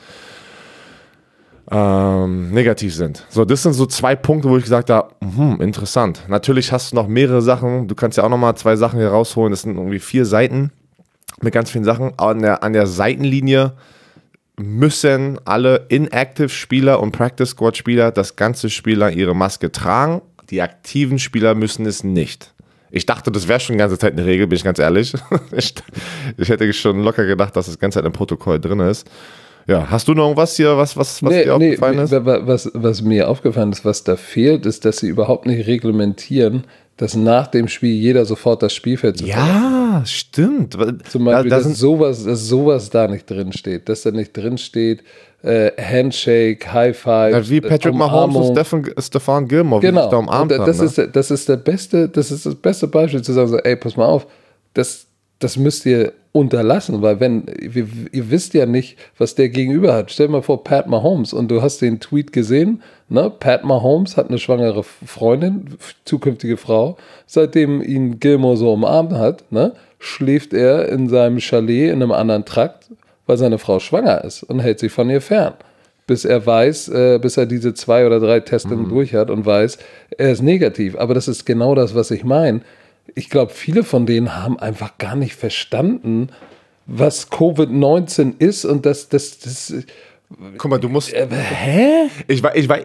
negativ sind. So, das sind so 2 Punkte, wo ich gesagt habe, interessant. Natürlich hast du noch mehrere Sachen. Du kannst ja auch nochmal 2 Sachen hier rausholen. Das sind irgendwie 4 Seiten mit ganz vielen Sachen. An der Seitenlinie müssen alle Inactive-Spieler und Practice-Squad-Spieler das ganze Spiel lang ihre Maske tragen. Die aktiven Spieler müssen es nicht. Ich dachte, das wäre schon die ganze Zeit eine Regel, bin ich ganz ehrlich. Ich hätte schon locker gedacht, dass das ganze Zeit im Protokoll drin ist. Ja, hast du noch irgendwas hier, was dir aufgefallen ist? Was mir aufgefallen ist, was da fehlt, ist, dass sie überhaupt nicht reglementieren, dass nach dem Spiel jeder sofort das Spielfeld zu verlassen. Ja, stimmt. Zum Beispiel, dass sowas da nicht drin steht. Dass da nicht drin steht, Handshake, High Five, ja, wie Patrick Mahomes und Stephon Gilmore, genau. wie sich da umarmt haben. Das ist das beste Beispiel zu sagen, so, ey, pass mal auf, das müsst ihr unterlassen, weil ihr wisst ja nicht, was der Gegenüber hat. Stell dir mal vor, Pat Mahomes, und du hast den Tweet gesehen, ne? Pat Mahomes hat eine schwangere Freundin, zukünftige Frau, seitdem ihn Gilmore so umarmt hat, ne? Schläft er in seinem Chalet in einem anderen Trakt, weil seine Frau schwanger ist und hält sich von ihr fern. Bis er diese 2 oder 3 Testungen durch hat und weiß, er ist negativ. Aber das ist genau das, was ich meine. Ich glaube, viele von denen haben einfach gar nicht verstanden, was Covid-19 ist und das Guck mal, du musst. Hä? Ich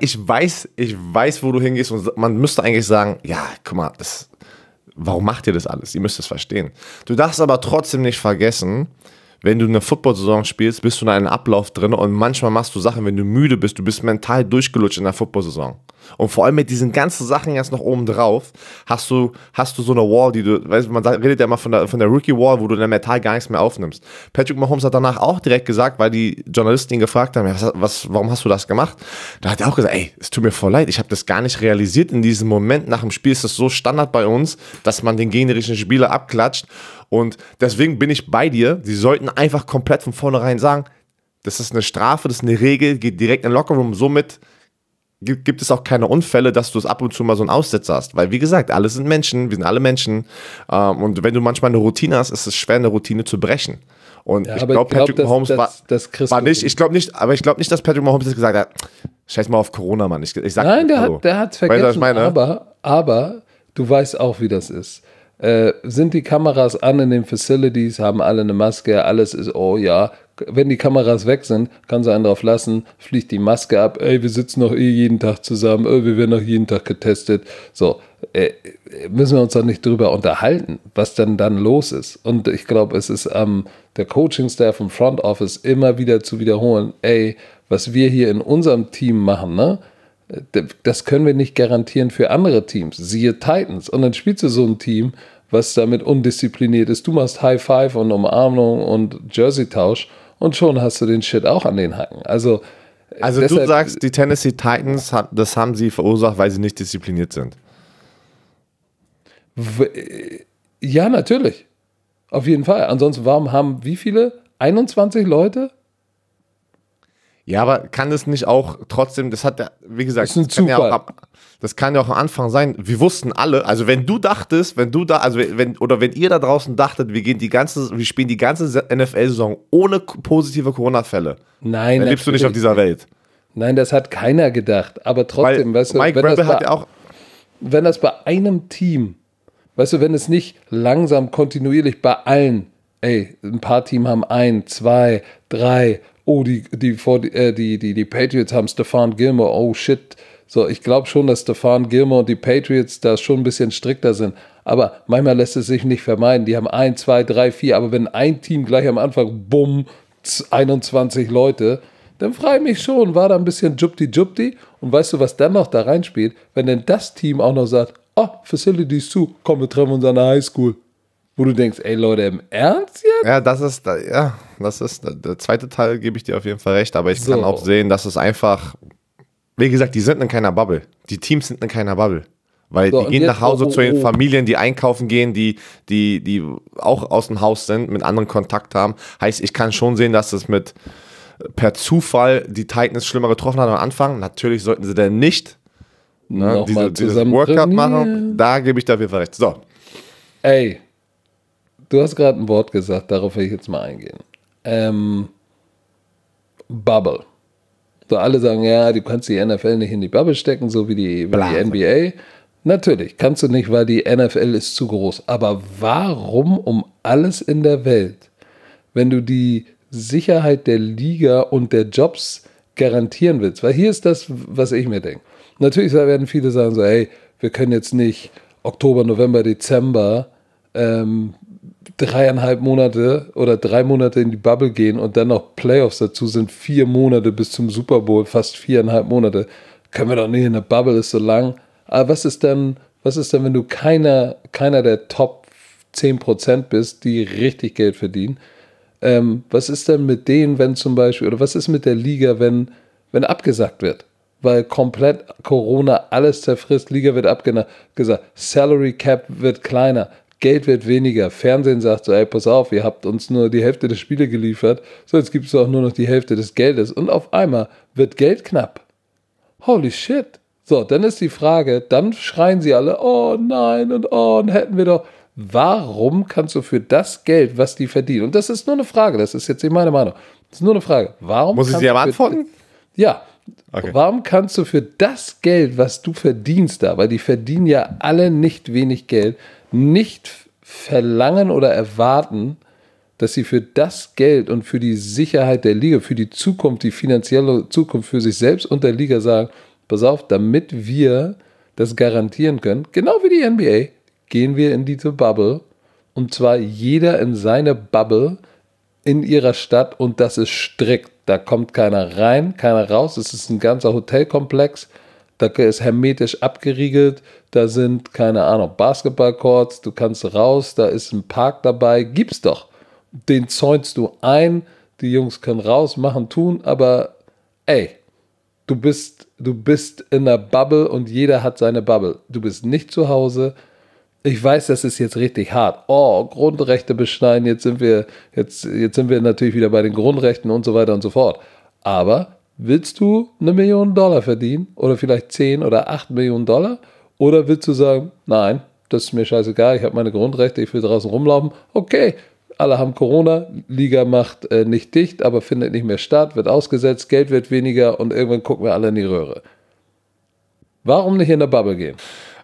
weiß, wo du hingehst und man müsste eigentlich sagen, ja, guck mal, warum macht ihr das alles? Ihr müsst es verstehen. Du darfst aber trotzdem nicht vergessen, wenn du eine Football-Saison spielst, bist du in einem Ablauf drin und manchmal machst du Sachen, wenn du müde bist, du bist mental durchgelutscht in der Football-Saison. Und vor allem mit diesen ganzen Sachen jetzt noch oben drauf, hast du so eine Wall, man redet ja immer von der Rookie-Wall, wo du dann mental gar nichts mehr aufnimmst. Patrick Mahomes hat danach auch direkt gesagt, weil die Journalisten ihn gefragt haben, warum hast du das gemacht? Da hat er auch gesagt, ey, es tut mir voll leid, ich habe das gar nicht realisiert in diesem Moment. Nach dem Spiel ist es so Standard bei uns, dass man den gegnerischen Spieler abklatscht. Und deswegen bin ich bei dir. Sie sollten einfach komplett von vornherein sagen, das ist eine Strafe, das ist eine Regel, geht direkt in den Lockerroom. Somit gibt es auch keine Unfälle, dass du es ab und zu mal so einen Aussetzer hast. Weil, wie gesagt, alle sind Menschen, wir sind alle Menschen. Und wenn du manchmal eine Routine hast, ist es schwer, eine Routine zu brechen. Und ja, ich glaube, Patrick Mahomes war nicht, ich glaube nicht, dass Patrick Mahomes das gesagt hat, scheiß mal auf Corona, Mann. Nein, der hat es vergessen, aber du weißt auch, wie das ist. Sind die Kameras an in den Facilities, haben alle eine Maske, alles ist, oh ja, wenn die Kameras weg sind, kann sie einen drauf lassen, fliegt die Maske ab, ey, wir sitzen doch jeden Tag zusammen, wir werden doch jeden Tag getestet. So, müssen wir uns doch nicht drüber unterhalten, was dann los ist. Und ich glaube, es ist der Coaching-Staff im Front Office immer wieder zu wiederholen, ey, was wir hier in unserem Team machen, ne? Das können wir nicht garantieren für andere Teams. Siehe Titans. Und dann spielst du so ein Team, was damit undiszipliniert ist. Du machst High Five und Umarmung und Jersey-Tausch und schon hast du den Shit auch an den Hacken. Also deshalb, du sagst, die Tennessee Titans, das haben sie verursacht, weil sie nicht diszipliniert sind. Ja, natürlich. Auf jeden Fall. Ansonsten, warum haben wie viele? 21 Leute? Ja, aber kann das nicht auch trotzdem, das hat ja, wie gesagt, das ist ein Zufall. Das kann ja auch am Anfang sein. Wir wussten alle, also wenn ihr da draußen dachtet, wir spielen die ganze NFL-Saison ohne positive Corona-Fälle. Nein, dann lebst du nicht auf dieser Welt. Nein, das hat keiner gedacht. Aber trotzdem, weißt du, Mike Vrabel hat ja auch, wenn das bei einem Team, weißt du, wenn es nicht langsam, kontinuierlich bei allen, ein paar Teams haben 1, 2, 3, die Patriots haben Stephon Gilmore, oh shit. So, ich glaube schon, dass Stephon Gilmore und die Patriots da schon ein bisschen strikter sind. Aber manchmal lässt es sich nicht vermeiden. Die haben 1, 2, 3, 4. Aber wenn ein Team gleich am Anfang, bumm, 21 Leute, dann frage ich mich schon, war da ein bisschen Jupti. Und weißt du, was dann noch da reinspielt? Wenn denn das Team auch noch sagt, Facilities zu, komm, wir treffen uns an der Highschool. Wo du denkst, ey Leute, im Ernst jetzt? Ja, das ist der zweite Teil, gebe ich dir auf jeden Fall recht. Aber ich kann auch sehen, dass es einfach, wie gesagt, die sind in keiner Bubble. Die Teams sind in keiner Bubble. Weil die gehen nach Hause zu ihren Familien, die einkaufen gehen, die auch aus dem Haus sind, mit anderen Kontakt haben. Heißt, ich kann schon sehen, dass es per Zufall die Titans schlimmer getroffen hat am Anfang. Natürlich sollten sie dann nicht dieses Workout machen. Da gebe ich dir auf jeden Fall recht. So. Ey, du hast gerade ein Wort gesagt, darauf will ich jetzt mal eingehen. Bubble. So, alle sagen, ja, du kannst die NFL nicht in die Bubble stecken, so wie die NBA. Natürlich, kannst du nicht, weil die NFL ist zu groß. Aber warum um alles in der Welt, wenn du die Sicherheit der Liga und der Jobs garantieren willst? Weil hier ist das, was ich mir denke. Natürlich werden viele sagen so, hey, wir können jetzt nicht Oktober, November, Dezember 3,5 Monate oder 3 Monate in die Bubble gehen und dann noch Playoffs dazu sind 4 Monate bis zum Super Bowl, fast 4,5 Monate. Können wir doch nicht in der Bubble, ist so lang. Aber was ist denn, wenn du keiner der Top 10% bist, die richtig Geld verdienen? Was ist denn mit denen, wenn zum Beispiel, oder was ist mit der Liga, wenn abgesagt wird? Weil komplett Corona alles zerfrisst, Liga wird abgesagt, Salary Cap wird kleiner, Geld wird weniger, Fernsehen sagt so, ey, pass auf, ihr habt uns nur die Hälfte der Spiele geliefert, so jetzt gibt es auch nur noch die Hälfte des Geldes und auf einmal wird Geld knapp. Holy shit. So, dann ist die Frage, dann schreien sie alle, oh nein und hätten wir doch. Warum kannst du für das Geld, was die verdienen, und das ist nur eine Frage, das ist jetzt nicht meine Meinung, das ist nur eine Frage, warum muss ich sie aber antworten? Ja. Okay. Warum kannst du für das Geld, was du verdienst da, weil die verdienen ja alle nicht wenig Geld, nicht verlangen oder erwarten, dass sie für das Geld und für die Sicherheit der Liga, für die Zukunft, die finanzielle Zukunft für sich selbst und der Liga sagen, pass auf, damit wir das garantieren können, genau wie die NBA, gehen wir in diese Bubble und zwar jeder in seine Bubble in ihrer Stadt und das ist strikt. Da kommt keiner rein, keiner raus. Es ist ein ganzer Hotelkomplex. Da ist hermetisch abgeriegelt. Da sind, keine Ahnung, Basketballcourts. Du kannst raus. Da ist ein Park dabei. Gibt's doch. Den zäunst du ein. Die Jungs können raus, machen, tun. Aber, ey, du bist in der Bubble und jeder hat seine Bubble. Du bist nicht zu Hause. Ich weiß, das ist jetzt richtig hart. Oh, Grundrechte beschneiden, jetzt sind wir natürlich wieder bei den Grundrechten und so weiter und so fort. Aber willst du $1 Million verdienen oder vielleicht 10 oder 8 Millionen Dollar? Oder willst du sagen, nein, das ist mir scheißegal, ich habe meine Grundrechte, ich will draußen rumlaufen. Okay, alle haben Corona, Liga macht nicht dicht, aber findet nicht mehr statt, wird ausgesetzt, Geld wird weniger und irgendwann gucken wir alle in die Röhre. Warum nicht in der Bubble gehen?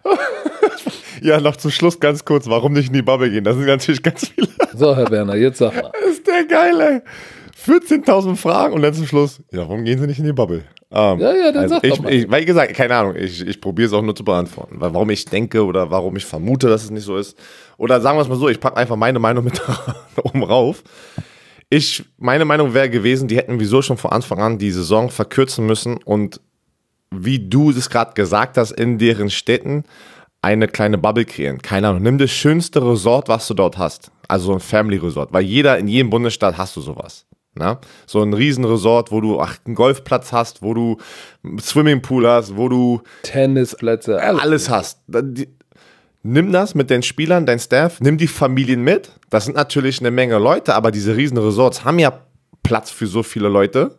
Ja, noch zum Schluss ganz kurz, warum nicht in die Bubble gehen? Das sind natürlich ganz viele. So, Herr Werner, jetzt sag mal. Das ist der geil, ey. 14.000 Fragen und dann zum Schluss, ja, warum gehen sie nicht in die Bubble? Dann Also sag doch mal. wie gesagt, keine Ahnung, ich probiere es auch nur zu beantworten, weil warum ich denke oder warum ich vermute, dass es nicht so ist. Oder sagen wir es mal so, ich packe einfach meine Meinung mit oben rauf. Meine Meinung wäre gewesen, die hätten wieso schon von Anfang an die Saison verkürzen müssen und wie du es gerade gesagt hast, in deren Städten eine kleine Bubble kreieren. Keine Ahnung, nimm das schönste Resort, was du dort hast. Also so ein Family Resort, weil in jedem Bundesstaat hast du sowas. Na? So ein Riesenresort, wo du einen Golfplatz hast, wo du einen Swimmingpool hast, wo du Tennisplätze, alles hast. Nimm das mit den Spielern, dein Staff, nimm die Familien mit. Das sind natürlich eine Menge Leute, aber diese riesen Resorts haben ja Platz für so viele Leute.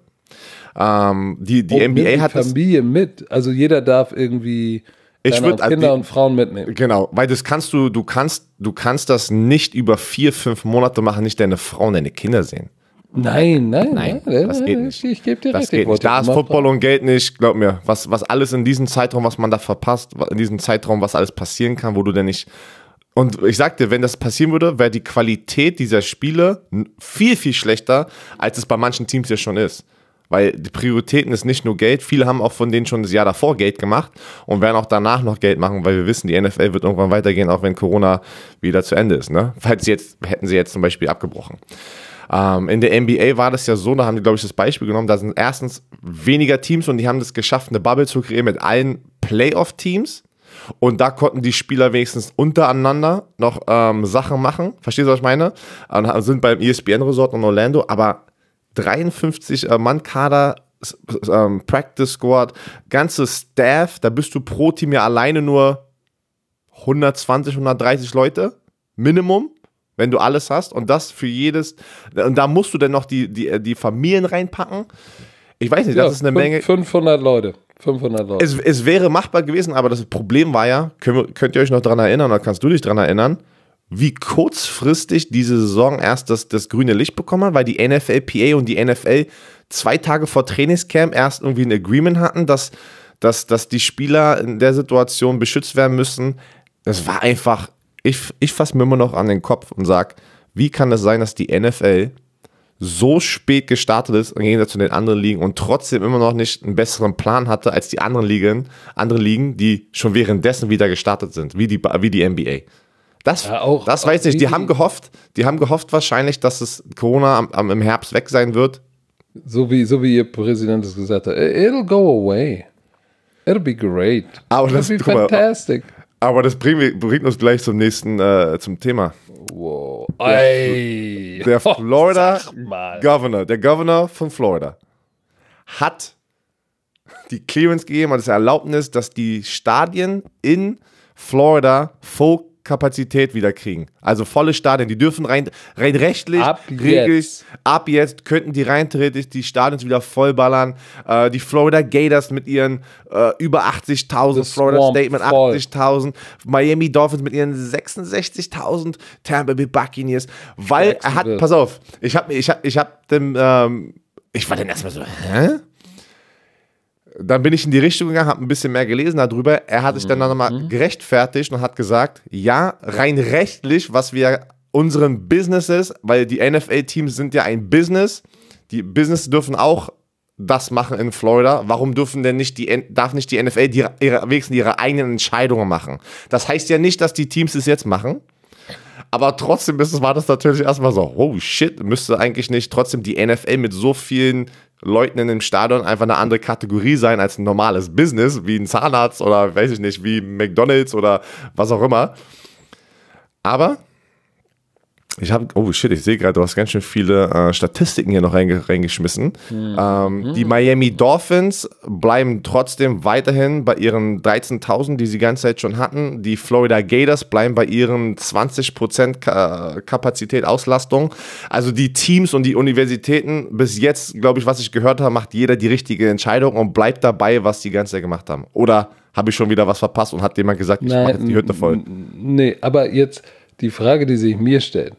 Die NBA hat die Familie mit. Also jeder darf irgendwie Kinder und Frauen mitnehmen. Genau, weil das kannst du kannst das nicht über 4-5 Monate machen, nicht deine Frau und deine Kinder sehen. Nein, das geht nicht. Ich gebe dir Das recht. geht nicht. Da ist Football und Geld nicht, glaub mir. Was alles in diesem Zeitraum, was man da verpasst, in diesem Zeitraum, was alles passieren kann, wo du denn nicht. Und ich sag dir, wenn das passieren würde, wäre die Qualität dieser Spiele viel, viel schlechter, als es bei manchen Teams ja schon ist. Weil die Prioritäten ist nicht nur Geld. Viele haben auch von denen schon das Jahr davor Geld gemacht und werden auch danach noch Geld machen, weil wir wissen, die NFL wird irgendwann weitergehen, auch wenn Corona wieder zu Ende ist. Ne? Hätten sie jetzt zum Beispiel abgebrochen. In der NBA war das ja so, da haben die, glaube ich, das Beispiel genommen, da sind erstens weniger Teams und die haben es geschafft, eine Bubble zu kreieren mit allen Playoff-Teams und da konnten die Spieler wenigstens untereinander noch Sachen machen. Verstehst du, was ich meine? Und sind beim ESPN-Resort in Orlando, aber 53-Mann-Kader, Practice Squad, ganzes Staff, da bist du pro Team ja alleine nur 120, 130 Leute, Minimum. Wenn du alles hast und das für jedes, und da musst du dann noch die Familien reinpacken. Ich weiß nicht, das ist eine Menge. 500 Leute. Es wäre machbar gewesen, aber das Problem war ja, könnt ihr euch noch dran erinnern oder kannst du dich dran erinnern, wie kurzfristig diese Saison erst das grüne Licht bekommen hat, weil die NFLPA und die NFL 2 Tage vor Trainingscamp erst irgendwie ein Agreement hatten, dass die Spieler in der Situation beschützt werden müssen. Das war einfach. Ich fasse mir immer noch an den Kopf und sage, wie kann es sein, dass die NFL so spät gestartet ist, im Gegensatz zu den anderen Ligen und trotzdem immer noch nicht einen besseren Plan hatte als die anderen Ligen, die schon währenddessen wieder gestartet sind, wie die NBA. Das weiß ich nicht. Die haben gehofft wahrscheinlich, dass es Corona im Herbst weg sein wird. So wie ihr Präsident es gesagt hat. It'll go away. It'll be great. It'll be fantastic. Aber das bringt uns gleich zum nächsten zum Thema. Wow. Der Florida Governor, der Governor von Florida, hat die Clearance gegeben, also das Erlaubnis, dass die Stadien in Florida Vollkapazität wieder kriegen. Also volle Stadien, die dürfen rein rechtlich, ab jetzt könnten die rein theoretisch die Stadions wieder vollballern. Die Florida Gators mit ihren über 80.000, Florida State mit 80.000, Miami Dolphins mit ihren 66.000, Tampa Bay Buccaneers, weil er hat, pass auf, ich war dann erstmal so, hä? Dann bin ich in die Richtung gegangen, habe ein bisschen mehr gelesen darüber. Er hat sich dann nochmal gerechtfertigt und hat gesagt, ja, rein rechtlich, was wir unseren Businesses, weil die NFL-Teams sind ja ein Business, die Business dürfen auch das machen in Florida. Warum darf nicht die NFL wenigstens ihre eigenen Entscheidungen machen? Das heißt ja nicht, dass die Teams es jetzt machen. Aber trotzdem war das natürlich erstmal so, oh shit, müsste eigentlich nicht trotzdem die NFL mit so vielen Leuten in dem Stadion einfach eine andere Kategorie sein als ein normales Business, wie ein Zahnarzt oder weiß ich nicht, wie McDonald's oder was auch immer. Aber ich sehe gerade, du hast ganz schön viele Statistiken hier noch reingeschmissen. Die Miami Dolphins bleiben trotzdem weiterhin bei ihren 13.000, die sie die ganze Zeit schon hatten. Die Florida Gators bleiben bei ihren 20% Kapazität, Auslastung. Also die Teams und die Universitäten, bis jetzt, glaube ich, was ich gehört habe, macht jeder die richtige Entscheidung und bleibt dabei, was die ganze Zeit gemacht haben. Oder habe ich schon wieder was verpasst und hat jemand gesagt, ich mache jetzt die Hütte voll? Nee, aber jetzt die Frage, die sich mir stellt.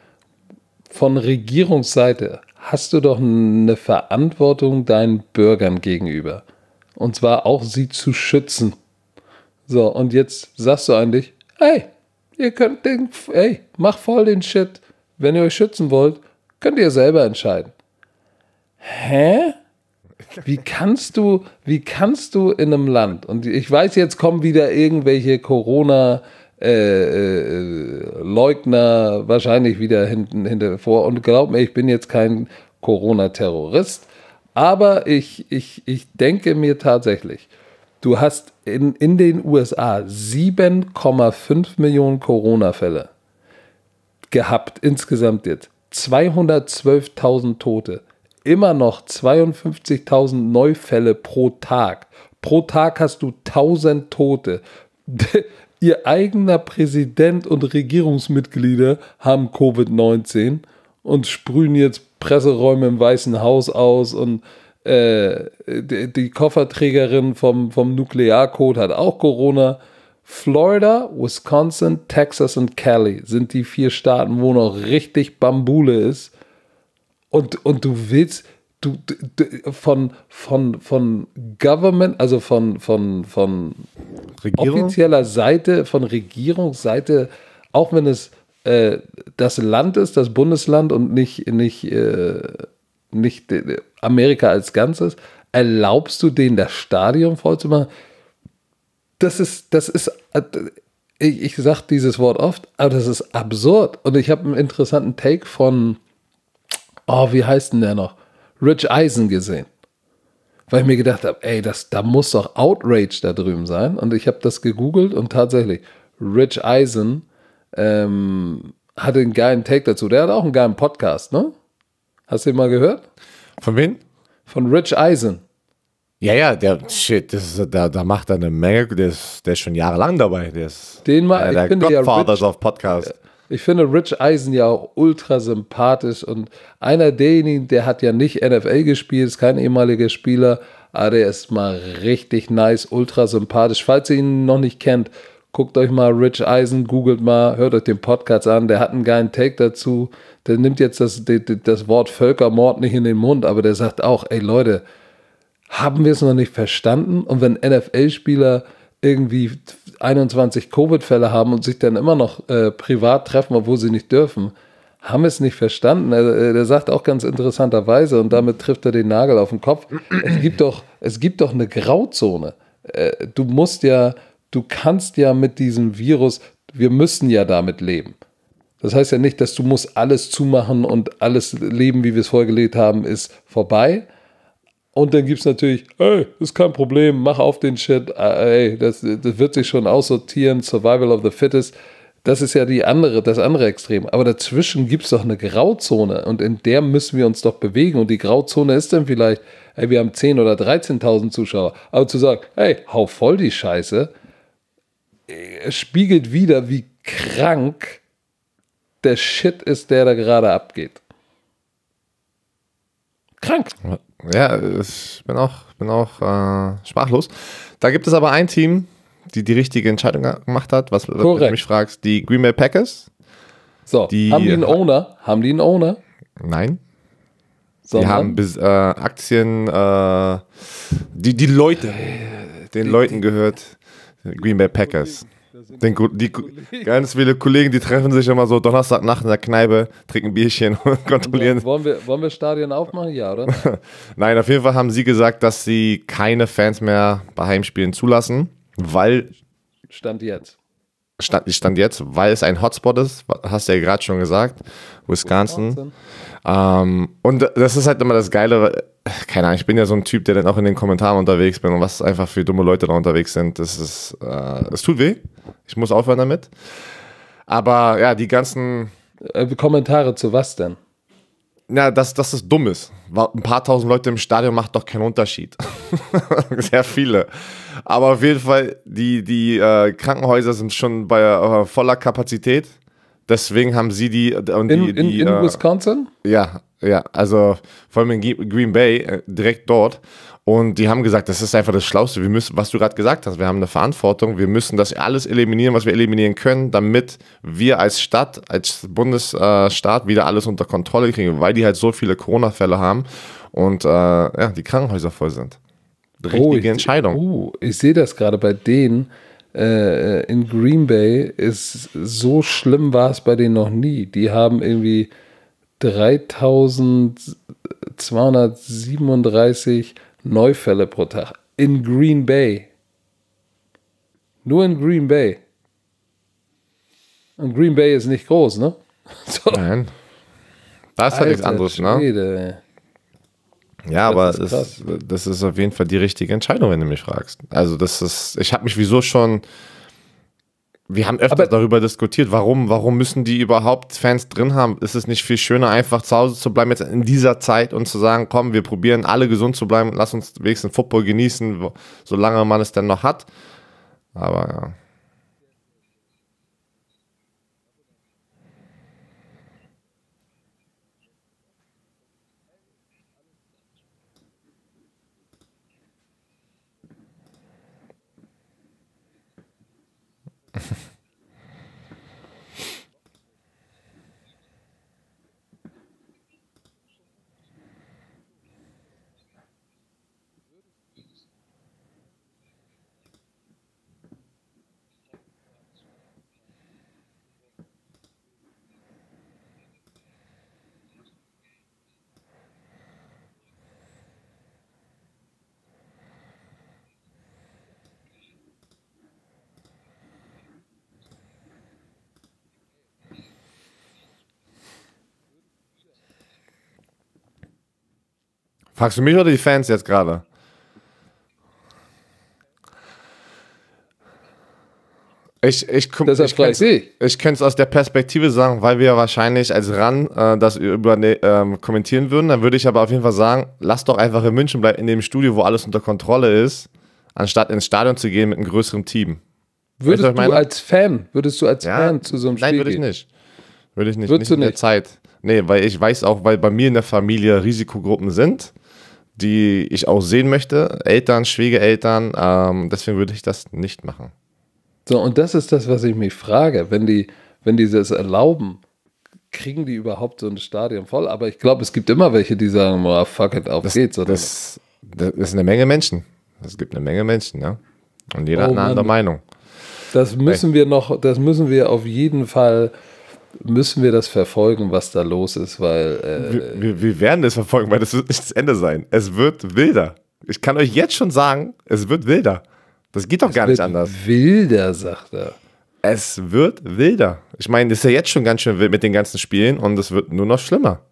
Von Regierungsseite hast du doch eine Verantwortung deinen Bürgern gegenüber. Und zwar auch sie zu schützen. So, und jetzt sagst du eigentlich, hey, mach voll den Shit. Wenn ihr euch schützen wollt, könnt ihr selber entscheiden. hä? Wie kannst du in einem Land, und ich weiß, jetzt kommen wieder irgendwelche Corona Leugner wahrscheinlich wieder hinter vor, und glaub mir, ich bin jetzt kein Corona-Terrorist, aber ich denke mir tatsächlich, du hast in den USA 7,5 Millionen Corona-Fälle gehabt, insgesamt jetzt. 212.000 Tote. Immer noch 52.000 Neufälle pro Tag. Pro Tag hast du 1.000 Tote. Ihr eigener Präsident und Regierungsmitglieder haben Covid-19 und sprühen jetzt Presseräume im Weißen Haus aus, und die Kofferträgerin vom Nuklearcode hat auch Corona. Florida, Wisconsin, Texas und Cali sind die 4 Staaten, wo noch richtig Bambule ist. Und du willst von Government, also von Regierung? offizieller Seite, von Regierungsseite, auch wenn es das Land ist, das Bundesland und nicht Amerika als Ganzes, erlaubst du denen, das Stadion voll zu machen? Das ist, ich sage dieses Wort oft, aber das ist absurd. Und ich habe einen interessanten Take von, wie heißt denn der noch? Rich Eisen gesehen. Weil ich mir gedacht habe, ey, da muss doch Outrage da drüben sein. Und ich habe das gegoogelt, und tatsächlich, Rich Eisen hatte einen geilen Take dazu. Der hat auch einen geilen Podcast, ne? Hast du den mal gehört? Von wem? Von Rich Eisen. Ja, da macht er eine Menge, der ist schon jahrelang dabei. Der ist Der Godfathers of Podcast. Ich finde Rich Eisen ja auch ultra sympathisch, und einer derjenigen, der hat ja nicht NFL gespielt, ist kein ehemaliger Spieler, aber der ist mal richtig nice, ultra sympathisch. Falls ihr ihn noch nicht kennt, guckt euch mal Rich Eisen, googelt mal, hört euch den Podcast an, der hat einen geilen Take dazu. Der nimmt jetzt das Wort Völkermord nicht in den Mund, aber der sagt auch, ey Leute, haben wir es noch nicht verstanden? Und wenn NFL-Spieler irgendwie 21 Covid-Fälle haben und sich dann immer noch privat treffen, obwohl sie nicht dürfen, haben es nicht verstanden. Der sagt auch ganz interessanterweise, und damit trifft er den Nagel auf den Kopf, es gibt doch eine Grauzone. Du kannst ja mit diesem Virus, wir müssen ja damit leben. Das heißt ja nicht, dass du musst alles zumachen und alles leben, wie wir es vorher gelebt haben, ist vorbei. Und dann gibt es natürlich, ey, ist kein Problem, mach auf den Shit, ey, das wird sich schon aussortieren, Survival of the Fittest. Das ist ja das andere Extrem. Aber dazwischen gibt es doch eine Grauzone, und in der müssen wir uns doch bewegen. Und die Grauzone ist dann vielleicht, ey, wir haben 10.000 oder 13.000 Zuschauer. Aber zu sagen, hey, hau voll die Scheiße, spiegelt wieder, wie krank der Shit ist, der da gerade abgeht. Krank. Ja, ich bin auch sprachlos. Da gibt es aber ein Team, die richtige Entscheidung gemacht hat, was du mich fragst, die Green Bay Packers. So, haben die einen Owner? Nein. Sondern? Die haben Aktien, die Leute, den Leuten gehört Green Bay Packers. Ganz viele Kollegen, die treffen sich immer so Donnerstagnacht in der Kneipe, trinken Bierchen und kontrollieren. Wollen wir Stadien aufmachen? Ja, oder? Nein, auf jeden Fall haben sie gesagt, dass sie keine Fans mehr bei Heimspielen zulassen, weil Stand jetzt, weil es ein Hotspot ist, hast du ja gerade schon gesagt, Wisconsin. Und das ist halt immer das Geile, keine Ahnung, ich bin ja so ein Typ, der dann auch in den Kommentaren unterwegs bin, und was einfach für dumme Leute da unterwegs sind, es tut weh. Ich muss aufhören damit. Aber ja, die ganzen Kommentare zu was denn? Ja, dass es dumm ist. Ein paar tausend Leute im Stadion macht doch keinen Unterschied. Sehr viele. Aber auf jeden Fall, die Krankenhäuser sind schon bei voller Kapazität. Deswegen haben sie die in Wisconsin? Ja, also vor allem in Green Bay, direkt dort. Und die haben gesagt, das ist einfach das Schlauste. Wir müssen, was du gerade gesagt hast, wir haben eine Verantwortung. Wir müssen das alles eliminieren, was wir eliminieren können, damit wir als Stadt, als Bundesstaat wieder alles unter Kontrolle kriegen, weil die halt so viele Corona-Fälle haben und die Krankenhäuser voll sind. Richtige Entscheidung. Ich sehe das gerade bei denen. In Green Bay ist so schlimm, war es bei denen noch nie. Die haben irgendwie 3.237 Neufälle pro Tag. In Green Bay. Nur in Green Bay. Und Green Bay ist nicht groß, ne? So. Nein. Das ist halt nichts anderes, ne? Ja, aber das ist auf jeden Fall die richtige Entscheidung, wenn du mich fragst. Also ich habe mich wir haben öfter darüber diskutiert, warum müssen die überhaupt Fans drin haben? Ist es nicht viel schöner, einfach zu Hause zu bleiben jetzt in dieser Zeit und zu sagen, komm, wir probieren alle gesund zu bleiben, lass uns wenigstens Football genießen, solange man es denn noch hat. Aber ja. Fragst du mich oder die Fans jetzt gerade? Ich könnte es aus der Perspektive sagen, weil wir wahrscheinlich als RAN das kommentieren würden. Dann würde ich aber auf jeden Fall sagen, lass doch einfach in München bleiben, in dem Studio, wo alles unter Kontrolle ist, anstatt ins Stadion zu gehen mit einem größeren Team. Würdest du als Fan zu so einem Spiel gehen? Nein, würde ich nicht. Nicht in der Zeit. Nee, weil ich weiß auch, weil bei mir in der Familie Risikogruppen sind, die ich auch sehen möchte, Eltern, Schwiegereltern, deswegen würde ich das nicht machen. So, und das ist das, was ich mich frage, wenn die das erlauben, kriegen die überhaupt so ein Stadion voll? Aber ich glaube, es gibt immer welche, die sagen, oh, fuck it, auf geht's. Oder? Das ist eine Menge Menschen. Es gibt eine Menge Menschen, ja. Und jeder hat eine andere Meinung. Das müssen wir auf jeden Fall das verfolgen, was da los ist, weil wir werden es verfolgen, weil das wird nicht das Ende sein. Es wird wilder. Ich kann euch jetzt schon sagen, es wird wilder. Das geht doch gar nicht anders. Wilder, sagt er. Es wird wilder. Ich meine, das ist ja jetzt schon ganz schön wild mit den ganzen Spielen und es wird nur noch schlimmer.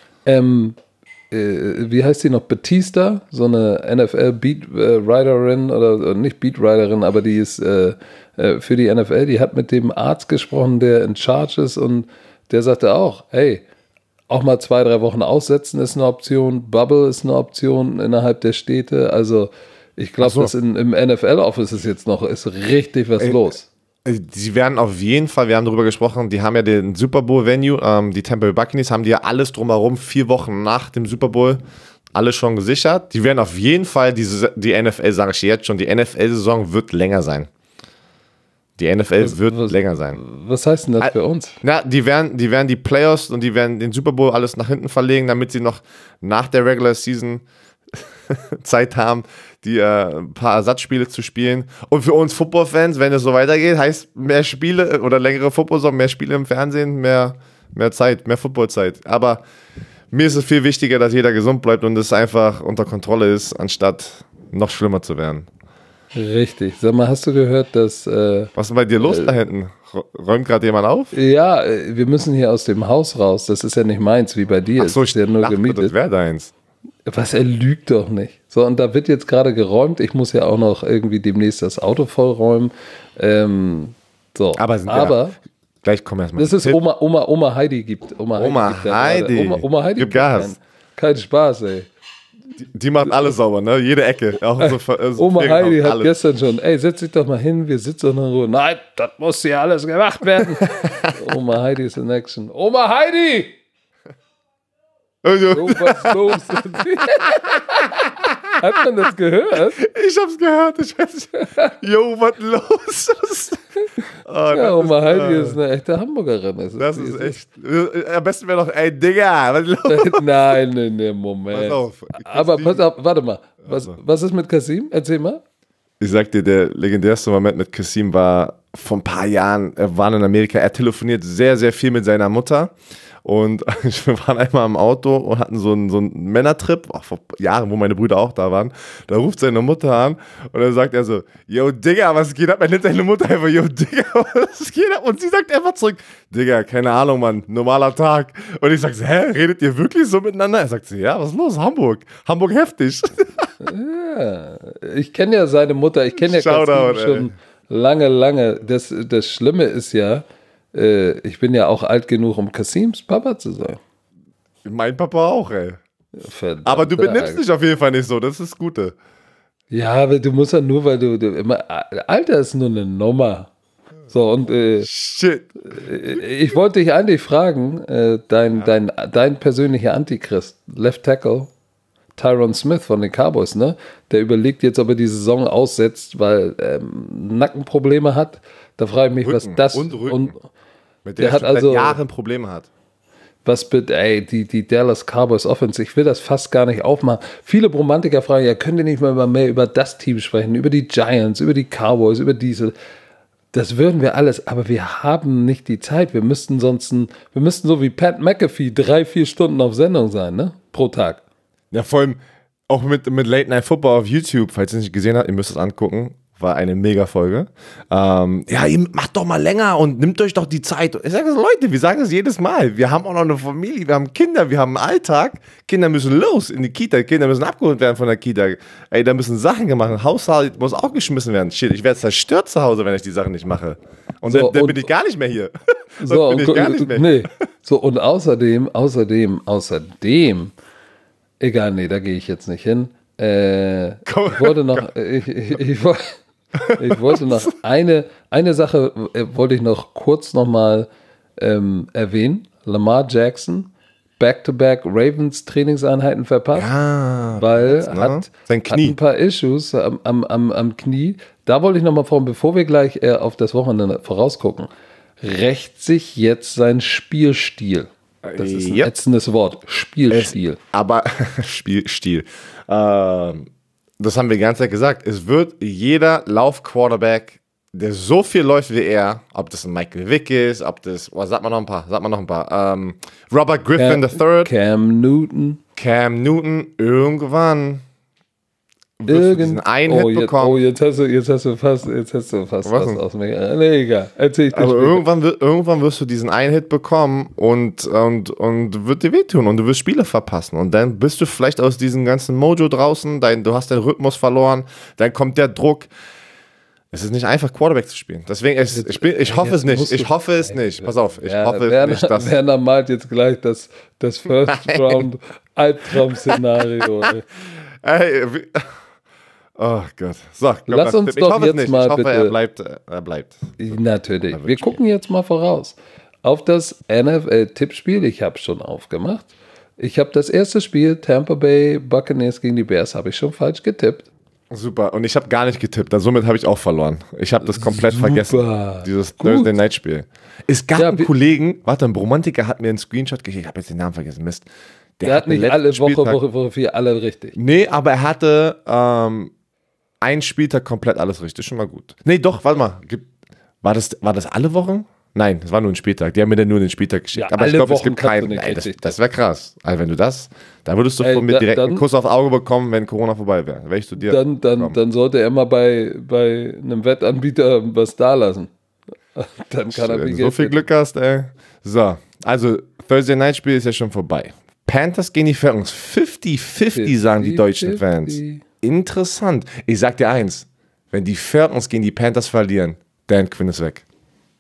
Wie heißt die noch? Batista, so eine NFL-Beat-Writerin oder nicht Beat-Writerin, aber die ist für die NFL, die hat mit dem Arzt gesprochen, der in Charge ist und der sagte auch, hey, auch mal 2-3 Wochen aussetzen ist eine Option, Bubble ist eine Option innerhalb der Städte, also ich glaube, dass im NFL-Office ist richtig was los. Sie werden auf jeden Fall, wir haben darüber gesprochen, die haben ja den Super Bowl-Venue, die Tampa Bay Buccaneers haben die ja alles drumherum 4 Wochen nach dem Super Bowl alles schon gesichert. Die werden auf jeden Fall, die NFL, sage ich jetzt schon, die NFL-Saison wird länger sein. Die NFL wird länger sein. Was heißt denn das für uns? Na, die werden die Playoffs und die werden den Super Bowl alles nach hinten verlegen, damit sie noch nach der Regular Season Zeit haben, die ein paar Ersatzspiele zu spielen. Und für uns Football-Fans, wenn es so weitergeht, heißt mehr Spiele oder längere Football-Saison, mehr Spiele im Fernsehen, mehr Zeit, mehr Football-Zeit. Aber mir ist es viel wichtiger, dass jeder gesund bleibt und es einfach unter Kontrolle ist, anstatt noch schlimmer zu werden. Richtig. Sag mal, hast du gehört, dass... was ist bei dir los da hinten? Räumt gerade jemand auf? Ja, wir müssen hier aus dem Haus raus. Das ist ja nicht meins, wie bei dir. Ach so, ist ja nur gemietet. Das wäre deins. Was, er lügt doch nicht. So, und da wird jetzt gerade geräumt. Ich muss ja auch noch irgendwie demnächst das Auto vollräumen. Aber gleich kommen wir erstmal. Das ist Oma Heidi gibt. Oma Heidi gibt Gas. Kein Spaß, ey. Die macht alles sauber, ne? Jede Ecke. Auch so Oma Heidi hat gestern schon, setz dich doch mal hin, wir sitzen doch in Ruhe. Nein, das muss hier alles gemacht werden. Oma Heidi ist in Action. Oma Heidi! So, was los? Hat man das gehört? Ich hab's gehört. Ich weiß nicht. Jo, was los? Oma Heidi ist eine echte Hamburgerin. Das ist echt. Am besten wäre doch, ey, Digga, was los? Nein, Moment. Pass auf. Aber pass auf, warte mal. Was ist mit Kasim? Erzähl mal. Ich sag dir, der legendärste Moment mit Kasim war vor ein paar Jahren, er war in Amerika, er telefoniert sehr, sehr viel mit seiner Mutter und wir waren einmal im Auto und hatten so einen Männertrip, auch vor Jahren, wo meine Brüder auch da waren. Da ruft seine Mutter an und dann sagt er so, yo Digga, was geht ab? Er nennt seine Mutter einfach, yo Digga, was geht ab? Und sie sagt einfach zurück, Digga, keine Ahnung, Mann, normaler Tag. Und ich sag so, hä, redet ihr wirklich so miteinander? Er sagt so, ja, was ist los? Hamburg heftig. Ja, ich kenne ja seine Mutter, ich kenne ja Shoutout, Kasim schon lange. Das Schlimme ist ja, ich bin ja auch alt genug, um Kasims Papa zu sein. Mein Papa auch, ey. Verdammt, Aber du benimmst dich auf jeden Fall nicht so, das ist das Gute. Ja, aber du musst ja nur, weil du immer, Alter ist nur eine Nummer. So, und Shit. ich wollte dich eigentlich fragen, dein persönlicher Antichrist, Left Tackle, Tyron Smith von den Cowboys, ne? Der überlegt jetzt, ob er die Saison aussetzt, weil Nackenprobleme hat. Da frage ich mich, Rücken was das und Rücken. Mit der der hat er schon also seit Jahren Probleme hat. was bitte, ey, die Dallas Cowboys Offense, ich will das fast gar nicht aufmachen. Viele Romantiker fragen, ja, könnt ihr nicht mal mehr über das Team sprechen, über die Giants, über die Cowboys, über diese. Das würden wir alles, aber wir haben nicht die Zeit. Wir müssten so wie Pat McAfee 3-4 Stunden auf Sendung sein, ne? Pro Tag. Ja, vor allem auch mit Late Night Football auf YouTube, falls ihr es nicht gesehen habt, ihr müsst es angucken. War eine Mega-Folge. Ja, ihr macht doch mal länger und nimmt euch doch die Zeit. Ich sage es, Leute, wir sagen es jedes Mal. Wir haben auch noch eine Familie, wir haben Kinder, wir haben einen Alltag. Kinder müssen los in die Kita, Kinder müssen abgeholt werden von der Kita. Ey, da müssen Sachen gemacht werden. Haushalt muss auch geschmissen werden. Shit, ich werde zerstört zu Hause, wenn ich die Sachen nicht mache. Und So, dann bin ich gar nicht mehr hier. So, dann bin ich gar nicht mehr nee. So, und außerdem, egal, nee, da gehe ich jetzt nicht hin. Ich wollte noch, ich wollte noch eine Sache wollte ich noch kurz nochmal erwähnen. Lamar Jackson, Back-to-Back Ravens Trainingseinheiten verpasst, weil hat ein paar Issues am Knie. Da wollte ich nochmal fragen, bevor wir gleich auf das Wochenende vorausgucken, rächt sich jetzt sein Spielstil? Das ist ein ätzendes Wort. Spielstil. Aber Spielstil. Das haben wir die ganze Zeit gesagt. Es wird jeder Lauf-Quarterback, der so viel läuft wie er, ob das ein Michael Vick ist, ob das, sag mal noch ein paar. Robert Griffin III. Cam Newton. Irgendwann wirst du diesen einen Hit bekommen. Jetzt hast du fast was aus mir. Nee, egal. Erzähl ich dir Aber später. irgendwann wirst du diesen einen Hit bekommen und wird dir wehtun und du wirst Spiele verpassen. Und dann bist du vielleicht aus diesem ganzen Mojo draußen, du hast den Rhythmus verloren, dann kommt der Druck. Es ist nicht einfach, Quarterback zu spielen. Deswegen, ich hoffe es nicht. Ich hoffe es nicht. Pass auf, ich hoffe es nicht, dass... Werner malt jetzt gleich das First-Round-Albtraum-Szenario. Ey, oh Gott. So, lass uns doch jetzt mal bitte... Er bleibt. Natürlich. Wir gucken jetzt mal voraus auf das NFL-Tippspiel. Ich habe schon aufgemacht. Ich habe das erste Spiel, Tampa Bay Buccaneers gegen die Bears, habe ich schon falsch getippt. Super. Und ich habe gar nicht getippt. Somit habe ich auch verloren. Ich habe das komplett vergessen. Dieses Thursday Night Spiel. Es gab einen Kollegen, ein Romantiker hat mir einen Screenshot geschickt. Ich habe jetzt den Namen vergessen. Mist. Der hat nicht alle Woche 4 alle richtig. Nee, aber er hatte einen Spieltag komplett alles richtig. Schon mal gut. Nee, doch, warte mal. War das alle Wochen? Nein, das war nur ein Spieltag. Die haben mir dann nur den Spieltag geschickt. Ja, aber ich glaube, es gibt keinen. Das wäre krass. Also wenn du da würdest du von mir direkt einen Kuss aufs Auge bekommen, wenn Corona vorbei wäre. Wäre ich zu dir. Dann sollte er mal bei einem Wettanbieter was dalassen. Dann kann er Wenn du so viel Glück hast, ey. So, also Thursday Night Spiel ist ja schon vorbei. Panthers gegen die Falcons. 50-50 sagen die deutschen Fans. Interessant. Ich sag dir eins. Wenn die Falcons gegen die Panthers verlieren, Dan Quinn ist weg.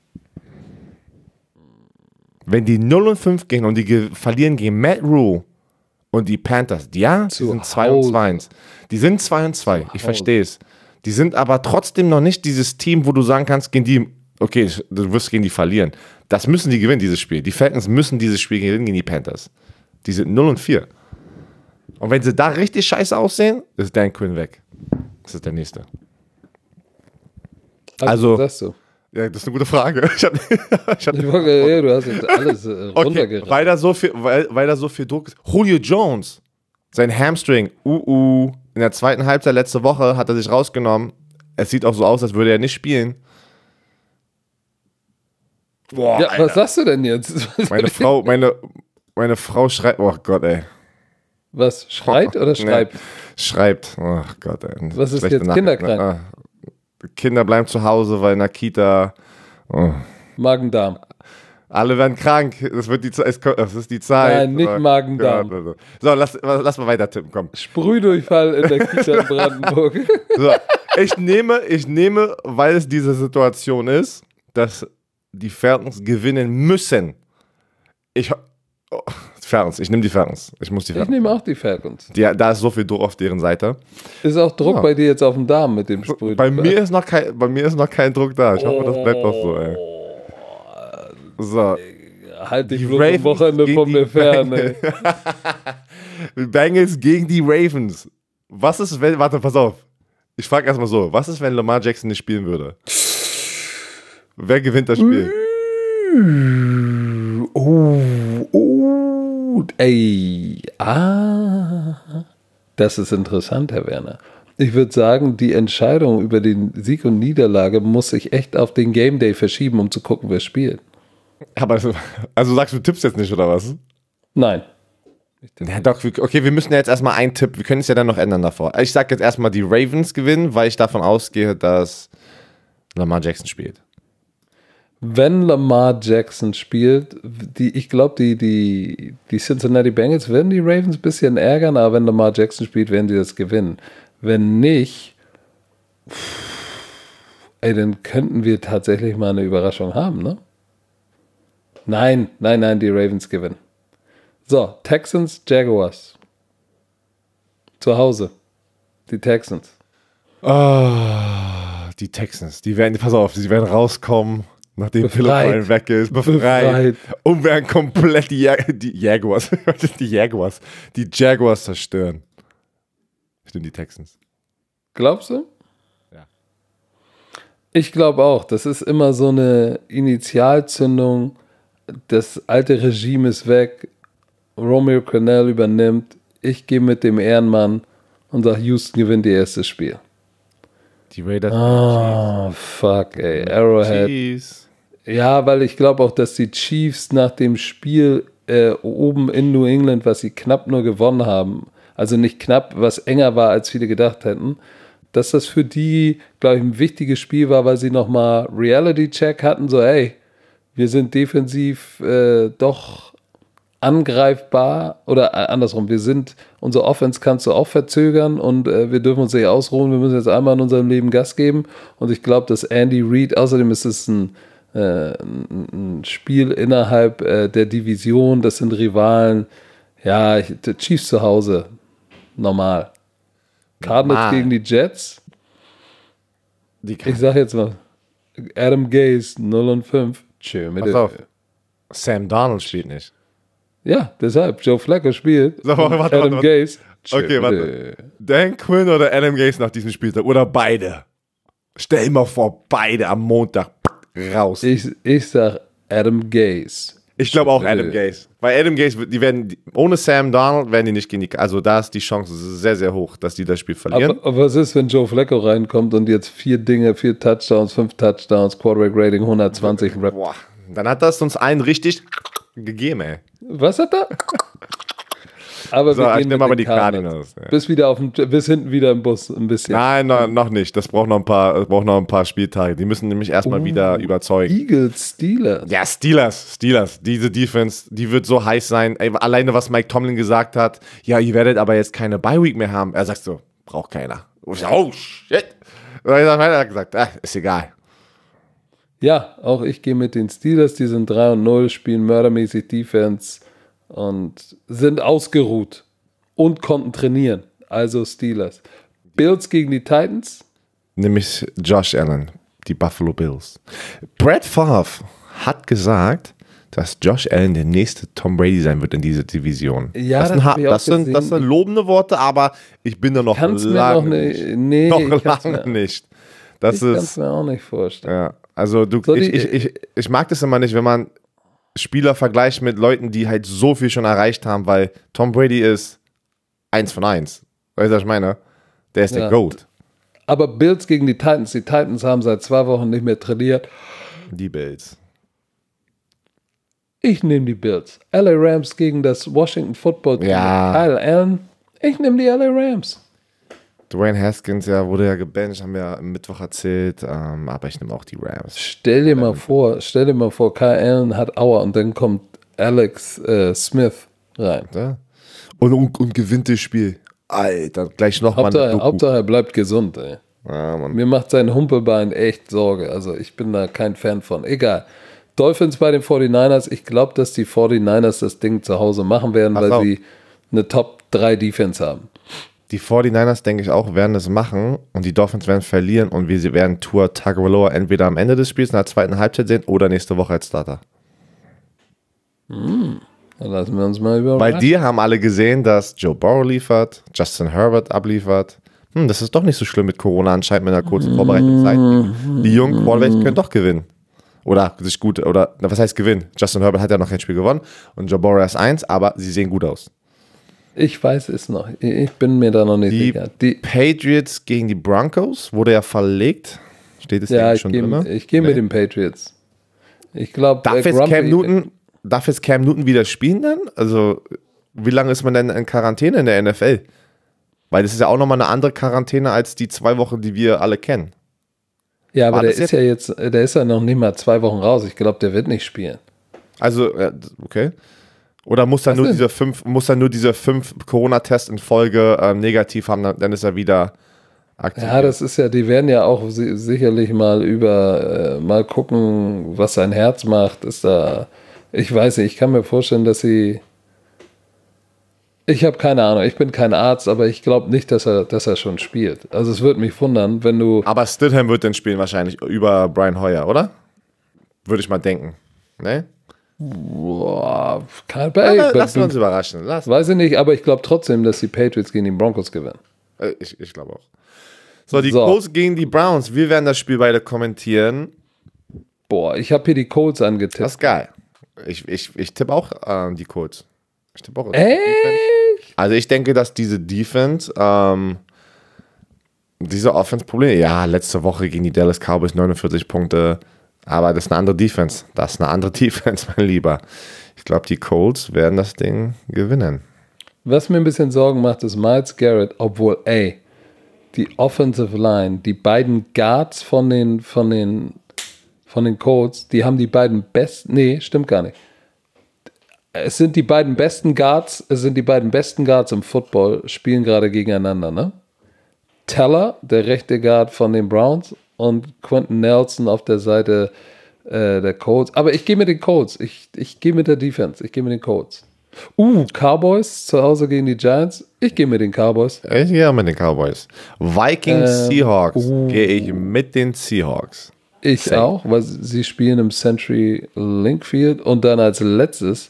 Wenn die 0-5 gehen und die verlieren gegen Matt Rule und die Panthers, die sind 2-2. Die sind 2-2, ich verstehe es. Die sind aber trotzdem noch nicht dieses Team, wo du sagen kannst, gegen die, okay, du wirst gegen die verlieren. Das müssen die gewinnen, dieses Spiel. Die Falcons müssen dieses Spiel gewinnen gegen die Panthers. Die sind 0-4. Und wenn sie da richtig scheiße aussehen, ist Dan Quinn weg. Das ist der nächste. Also sagst du? Ja, das ist eine gute Frage. Du hast jetzt alles runtergerissen. Okay, weil da so viel Druck ist. Julio Jones, sein Hamstring, in der zweiten Halbzeit letzte Woche hat er sich rausgenommen. Es sieht auch so aus, als würde er nicht spielen. Boah, Ja, Alter. was sagst du denn jetzt? Meine Frau schreibt, oh Gott, ey. Was, schreit oder schreibt? Nee, schreibt, oh Gott, ey. Was ist Schlechte jetzt, Nachricht, kinderkrank? ne? Kinder bleiben zu Hause, weil in der Kita, Magen-Darm. alle werden krank, das ist die Zeit. Nein, nicht Magen-Darm. So, lass mal weiter tippen, komm. Sprühdurchfall in der Kita in Brandenburg. So, ich nehme, weil es diese Situation ist, dass die Falcons gewinnen müssen. Falcons, ich nehme die Falcons. Ich muss die Ich Falcons. nehme auch die Falcons. Da ist so viel Druck auf deren Seite. Ist auch Druck bei dir jetzt auf dem Darm mit dem Sprühdurchfall? Bei mir ist noch kein Druck da. Ich hoffe, das bleibt auch so, ey. So. Halt dich Die bloß am Ravens Wochenende gegen von die mir fern, ey. Bengals gegen die Ravens. Was ist, wenn, warte, pass auf. Ich frage erstmal so, was ist, wenn Lamar Jackson nicht spielen würde? Wer gewinnt das Spiel? Das ist interessant, Herr Werner. Ich würde sagen, die Entscheidung über den Sieg und Niederlage muss sich echt auf den Game Day verschieben, um zu gucken, wer spielt. Aber also sagst du, tippst jetzt nicht, oder was? Nein. Ja, doch, okay, wir müssen ja jetzt erstmal einen Tipp, wir können es ja dann noch ändern davor. Ich sage jetzt erstmal, die Ravens gewinnen, weil ich davon ausgehe, dass Lamar Jackson spielt. Wenn Lamar Jackson spielt, ich glaube, die Cincinnati Bengals werden die Ravens ein bisschen ärgern, aber wenn Lamar Jackson spielt, werden die das gewinnen. Wenn nicht, dann könnten wir tatsächlich mal eine Überraschung haben, ne? Nein, die Ravens gewinnen. So, Texans, Jaguars. Zu Hause. Die Texans. Die Texans, die werden rauskommen, nachdem Philip Befreit. Ryan weg ist, befreit. Und werden komplett die Jaguars zerstören. Stimmt, die Texans. Glaubst du? Ja. Ich glaube auch. Das ist immer so eine Initialzündung. Das alte Regime ist weg. Romeo Crennel übernimmt. Ich gehe mit dem Ehrenmann und sage, Houston gewinnt ihr erstes Spiel. Die Raiders. Fuck, ey. Arrowhead. Chiefs. Ja, weil ich glaube auch, dass die Chiefs nach dem Spiel oben in New England, was sie knapp nur gewonnen haben, also nicht knapp, was enger war, als viele gedacht hätten, dass das für die, glaube ich, ein wichtiges Spiel war, weil sie nochmal Reality-Check hatten, so, hey, wir sind defensiv doch angreifbar oder andersrum, unsere Offense kannst du auch verzögern und wir dürfen uns nicht ausruhen, wir müssen jetzt einmal in unserem Leben Gas geben und ich glaube, dass Andy Reid, außerdem ist es ein Spiel innerhalb der Division, das sind Rivalen, ja, Chiefs zu Hause, normal. Cardinals gegen die Jets, ich sage jetzt mal, Adam Gase 0-5, tschö mit Pass auf. Sam Darnold spielt nicht. Ja, deshalb, Joe Flacco spielt. So, warte. Adam Gase. Okay, warte. Dan Quinn oder Adam Gase nach diesem Spieltag? Oder beide? Stell mal vor, beide am Montag raus. Ich sag Adam Gase. Ich glaube auch Adam Gase. Weil Adam Gase, ohne Sam Darnold werden die nicht gegen die, also da ist die Chance sehr, sehr hoch, dass die das Spiel verlieren. Aber was ist, wenn Joe Flacco reinkommt und jetzt 4 Touchdowns, 5 Touchdowns, Quarterback Rating 120 Rap. Boah, dann hat das uns einen richtig gegeben, ey. Was hat er? Aber So, wir ich gehen nehme mit aber den die Cardinals. Ja. Bis hinten wieder im Bus ein bisschen. Nein, noch nicht. Das braucht noch ein paar Spieltage. Die müssen nämlich erstmal wieder überzeugen. Eagles, Steelers. Ja, Steelers. Diese Defense, die wird so heiß sein. Ey, alleine, was Mike Tomlin gesagt hat, ja, ihr werdet aber jetzt keine Bye-Week mehr haben. Er sagt so, braucht keiner. Oh, shit. Und er hat gesagt, ist egal. Ja, auch ich gehe mit den Steelers. Die sind 3-0, spielen mördermäßig Defense und sind ausgeruht und konnten trainieren. Also Steelers. Bills gegen die Titans. Nämlich Josh Allen, die Buffalo Bills. Brett Favre hat gesagt, dass Josh Allen der nächste Tom Brady sein wird in dieser Division. Ja, das sind lobende Worte, aber ich bin da noch lange nicht. Das kann es mir auch nicht vorstellen. Ja, also ich mag das immer nicht, wenn man Spieler vergleicht mit Leuten, die halt so viel schon erreicht haben, weil Tom Brady ist 1 von 1. Weißt du, was ich meine? Der ist der GOAT. Aber Bills gegen die Titans. Die Titans haben seit 2 Wochen nicht mehr trainiert. Die Bills. Ich nehme die Bills. LA Rams gegen das Washington Football Team. Ja. Kyle Allen. Ich nehme die LA Rams. Dwayne Haskins wurde ja gebencht, haben wir ja am Mittwoch erzählt. Aber ich nehme auch die Rams. Stell dir mal vor, Kyle Allen hat Aua und dann kommt Alex Smith rein. Ja? Und gewinnt das Spiel. Alter, gleich nochmal eine Doku. Hauptsache er bleibt gesund, ey. Ja, Mann. Mir macht sein Humpelbein echt Sorge. Also ich bin da kein Fan von. Egal. Dolphins bei den 49ers. Ich glaube, dass die 49ers das Ding zu Hause machen werden, weil sie eine Top 3 Defense haben. Die 49ers, denke ich auch, werden das machen und die Dolphins werden verlieren und wir werden Tua Tagovailoa entweder am Ende des Spiels in der zweiten Halbzeit sehen oder nächste Woche als Starter. Dann lassen wir uns mal überraschen. Weil die haben alle gesehen, dass Joe Burrow liefert, Justin Herbert abliefert. Das ist doch nicht so schlimm mit Corona anscheinend mit einer kurzen Vorbereitungszeit. Die jungen Quarterbacks können doch gewinnen. Oder sich gut, oder was heißt gewinnen? Justin Herbert hat ja noch kein Spiel gewonnen und Joe Burrow erst 1, aber sie sehen gut aus. Ich weiß es noch. Ich bin mir da noch nicht sicher. Die Patriots gegen die Broncos wurde ja verlegt. Steht es ja, schon drin? Ich gehe mit den Patriots. Ich glaube, darf jetzt Cam Newton wieder spielen dann? Also, wie lange ist man denn in Quarantäne in der NFL? Weil das ist ja auch nochmal eine andere Quarantäne als die 2 Wochen, die wir alle kennen. Ja, aber der ist ja noch nicht mal 2 Wochen raus. Ich glaube, der wird nicht spielen. Also, okay. Oder muss er nur diese 5 Corona-Tests in Folge negativ haben, dann ist er wieder aktiv. Ja, das ist ja, die werden ja auch sicherlich mal gucken, was sein Herz macht. Ich weiß nicht, ich kann mir vorstellen, ich habe keine Ahnung, ich bin kein Arzt, aber ich glaube nicht, dass er schon spielt. Also es würde mich wundern, wenn du... Aber Stidham wird dann spielen wahrscheinlich über Brian Hoyer, oder? Würde ich mal denken. Ne? Boah, lassen wir uns überraschen. Weiß ich nicht, aber ich glaube trotzdem, dass die Patriots gegen die Broncos gewinnen. Ich glaube auch. So, die Colts gegen die Browns. Wir werden das Spiel beide kommentieren. Boah, ich habe hier die Colts angetippt. Das ist geil. Ich tippe auch die Colts. Ich tippe auch. Echt? Also ich denke, dass diese Defense, diese Offense-Probleme, ja, letzte Woche gegen die Dallas Cowboys 49 Punkte, aber das ist eine andere Defense. Das ist eine andere Defense, mein Lieber. Ich glaube, die Colts werden das Ding gewinnen. Was mir ein bisschen Sorgen macht, ist Myles Garrett, obwohl, die Offensive Line, die beiden Guards von den Colts, die haben die beiden besten, nee, stimmt gar nicht. Es sind die beiden besten Guards im Football, spielen gerade gegeneinander, ne? Teller, der rechte Guard von den Browns, und Quentin Nelson auf der Seite der Colts. Aber ich gehe mit den Colts. Ich gehe mit der Defense. Ich gehe mit den Colts. Cowboys zu Hause gegen die Giants. Ich gehe mit den Cowboys. Ich gehe auch mit den Cowboys. Vikings, Seahawks. Gehe ich mit den Seahawks. Ich auch, weil sie spielen im Century Link Field. Und dann als letztes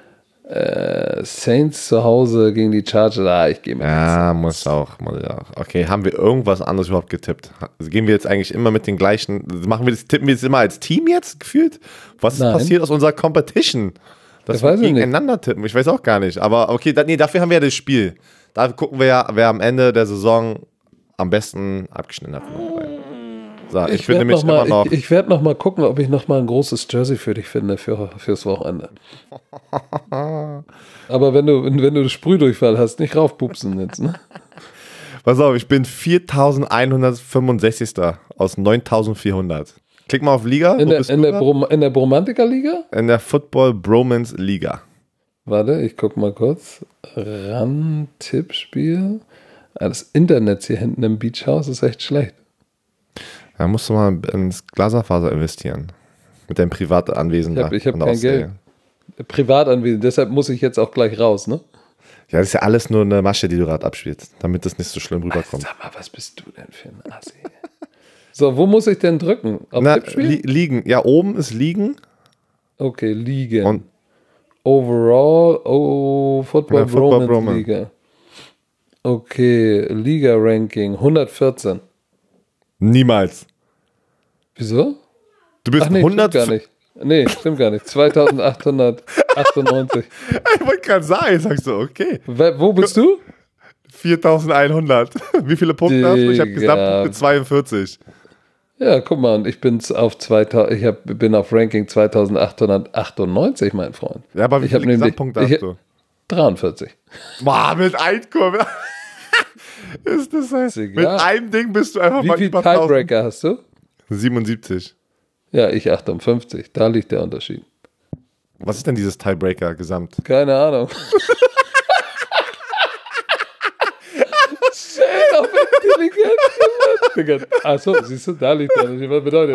Saints zu Hause gegen die Chargers. Ich gehe mit den Saints. Muss ich auch. Okay, haben wir irgendwas anderes überhaupt getippt? Also gehen wir jetzt eigentlich immer mit den gleichen, tippen wir jetzt immer als Team jetzt gefühlt? Was ist passiert aus unserer Competition? Dass wir gegeneinander tippen. Ich weiß auch gar nicht. Aber okay, dafür haben wir ja das Spiel. Da gucken wir ja, wer am Ende der Saison am besten abgeschnitten hat. So, ich werde noch mal gucken, ob ich noch mal ein großes Jersey für dich finde fürs Wochenende. Aber wenn du Sprühdurchfall hast, nicht raufpupsen jetzt, ne? Pass auf, ich bin 4165. aus 9400. Klick mal auf Liga. In der Bromantiker-Liga? In der Football Bromance Liga. Warte, ich guck mal kurz. Tippspiel. Das Internet hier hinten im Beachhaus ist echt schlecht. Da musst du mal ins Glaserfaser investieren. Mit deinem Privatanwesen. Ich hab kein Geld. Privatanwesen, deshalb muss ich jetzt auch gleich raus, ne? Ja, das ist ja alles nur eine Masche, die du gerade abspielst, damit das nicht so schlimm rüberkommt. Sag mal, was bist du denn für ein Assi? So, wo muss ich denn drücken? Auf Tippspiel? Liegen. Ja, oben ist Liegen. Okay, Ligen. Und Overall, Football Bromance Liga. Okay, Liga-Ranking 114. Niemals. Wieso? Du bist 100. Stimmt gar nicht. Nee, stimmt gar nicht. 2898. Ich wollte gerade sagen, sagst du, okay. Wo bist du? 4100. Wie viele Punkte hast du? Ich habe Gesamtpunkte 42. Ja, guck mal, und ich bin's auf 2000, bin auf Ranking 2898, mein Freund. Ja, aber wie viele Gesamtpunkte hast du? 43. Boah, mit Einkommen. Ist das heißt, mit einem Ding bist du einfach mal über 1000. Wie viele Tiebreaker hast du? 77. Ja, ich 58. Da liegt der Unterschied. Was ist denn dieses Tiebreaker gesamt? Keine Ahnung. Schön auf intelligent. Achso, siehst du, da liegt der Unterschied. Was bedeutet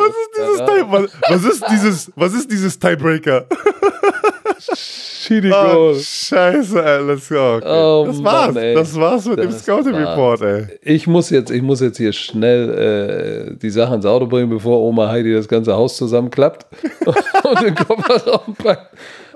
das? Was ist dieses Tiebreaker? Cheating Goal. Scheiße, ey, let's go. Okay. Oh, das war's. Mann, das war's mit dem Scouting Report, ey. Ich muss jetzt hier schnell die Sachen ins Auto bringen, bevor Oma Heidi das ganze Haus zusammenklappt und den Kofferraum packt.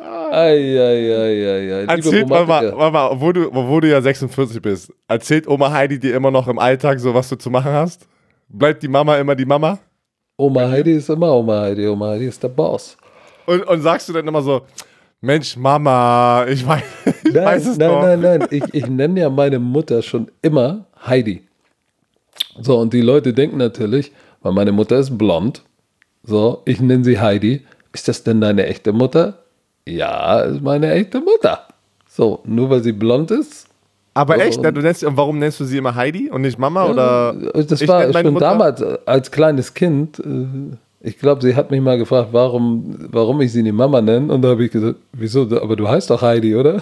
Erzählt mal, wo du ja 46 bist. Erzählt Oma Heidi dir immer noch im Alltag so, was du zu machen hast? Bleibt die Mama immer die Mama? Oma Heidi ist immer Oma Heidi. Oma Heidi ist der Boss. Und sagst du dann immer so, Mensch, Mama, ich weiß es doch. Nein. Ich nenne ja meine Mutter schon immer Heidi. So, und die Leute denken natürlich, weil meine Mutter ist blond, so, ich nenne sie Heidi. Ist das denn deine echte Mutter? Ja, ist meine echte Mutter. So, nur weil sie blond ist. Aber so, echt? Warum nennst du sie immer Heidi und nicht Mama? Ja, oder? Das war schon damals als kleines Kind. Ich glaube, sie hat mich mal gefragt, warum ich sie nicht Mama nenne. Und da habe ich gesagt, wieso? Aber du heißt doch Heidi, oder?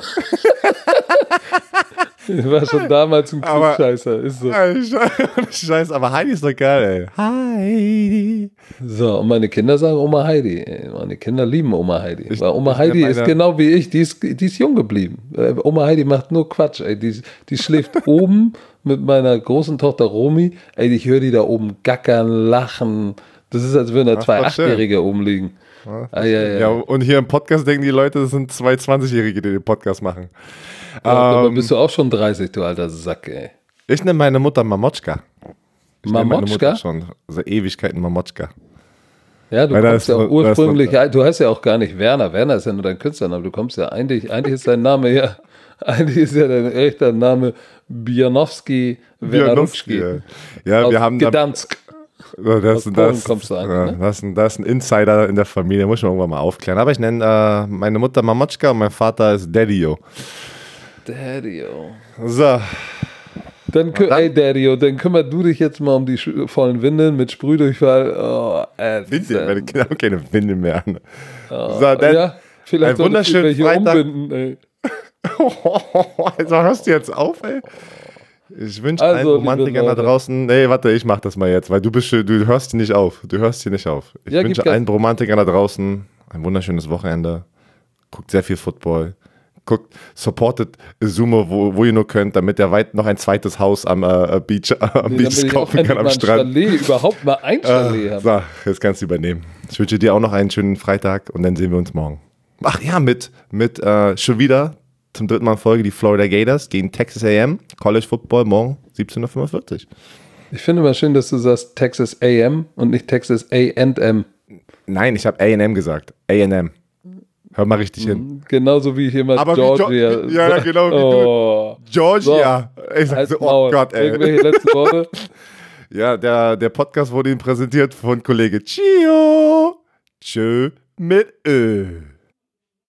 Ich war schon damals ein Klugscheißer. Ist so. Scheiße, aber Heidi ist doch geil, ey. Heidi. So, und meine Kinder sagen Oma Heidi. Meine Kinder lieben Oma Heidi. Weil Oma Heidi ist genau wie ich, die ist jung geblieben. Oma Heidi macht nur Quatsch, ey. Die schläft oben mit meiner großen Tochter Romy. Ey, ich höre die da oben gackern, lachen. Das ist, als würden da zwei 8-Jährige oben liegen. Ja, und hier im Podcast denken die Leute, das sind zwei 20-Jährige, die den Podcast machen. Aber bist du auch schon 30, du alter Sack, ey. Ich nenne meine Mutter Mamotschka. Mamotschka? Schon seit Ewigkeiten Mamotschka. Ja, du kommst ja auch ursprünglich, du heißt ja auch gar nicht Werner. Werner ist ja nur dein Künstlername. Du kommst ja eigentlich ist dein Name ja, eigentlich ist ja dein echter Name Bianowski Wernerutschki. Ja, wir haben Gdansk. Das ist ein Insider in der Familie, muss man irgendwann mal aufklären. Aber ich nenne meine Mutter Mamotschka und mein Vater ist Daddy-O. Daddy-O. So. Dann Daddy-O, dann kümmer du dich jetzt mal um die vollen Windeln mit Sprühdurchfall. Oh, Windeln? Meine Kinder haben keine Windeln mehr an. So, dann ja, vielleicht ein wunderschönen Freitag. Umbinden, ey. Also hörst du jetzt auf, ey? Ich wünsche allen Romantikern da draußen, nee, warte, ich mach das mal jetzt, weil du hörst hier nicht auf. Ich wünsche allen Romantikern da draußen ein wunderschönes Wochenende. Guckt sehr viel Football. Supportet Izumo, wo ihr nur könnt, damit er noch ein zweites Haus am Beach kaufen kann am Strand. Überhaupt mal ein Chalet haben. So, jetzt kannst du übernehmen. Ich wünsche dir auch noch einen schönen Freitag und dann sehen wir uns morgen. Ach ja, mit schon wieder zum 3. Mal in Folge die Florida Gators gegen Texas A&M. College Football morgen 17:45 Uhr. Ich finde mal schön, dass du sagst Texas A&M und nicht Texas A&M. Nein, ich habe A&M gesagt. A&M. Hör mal richtig hin. Genauso wie ich immer Georgia. Ja, genau wie du. Georgia. So, ich sag so, oh Gott, ey. Irgendwelche letzten Worte? Ja, der Podcast wurde Ihnen präsentiert von Kollege Chio. Tschö mit Ö.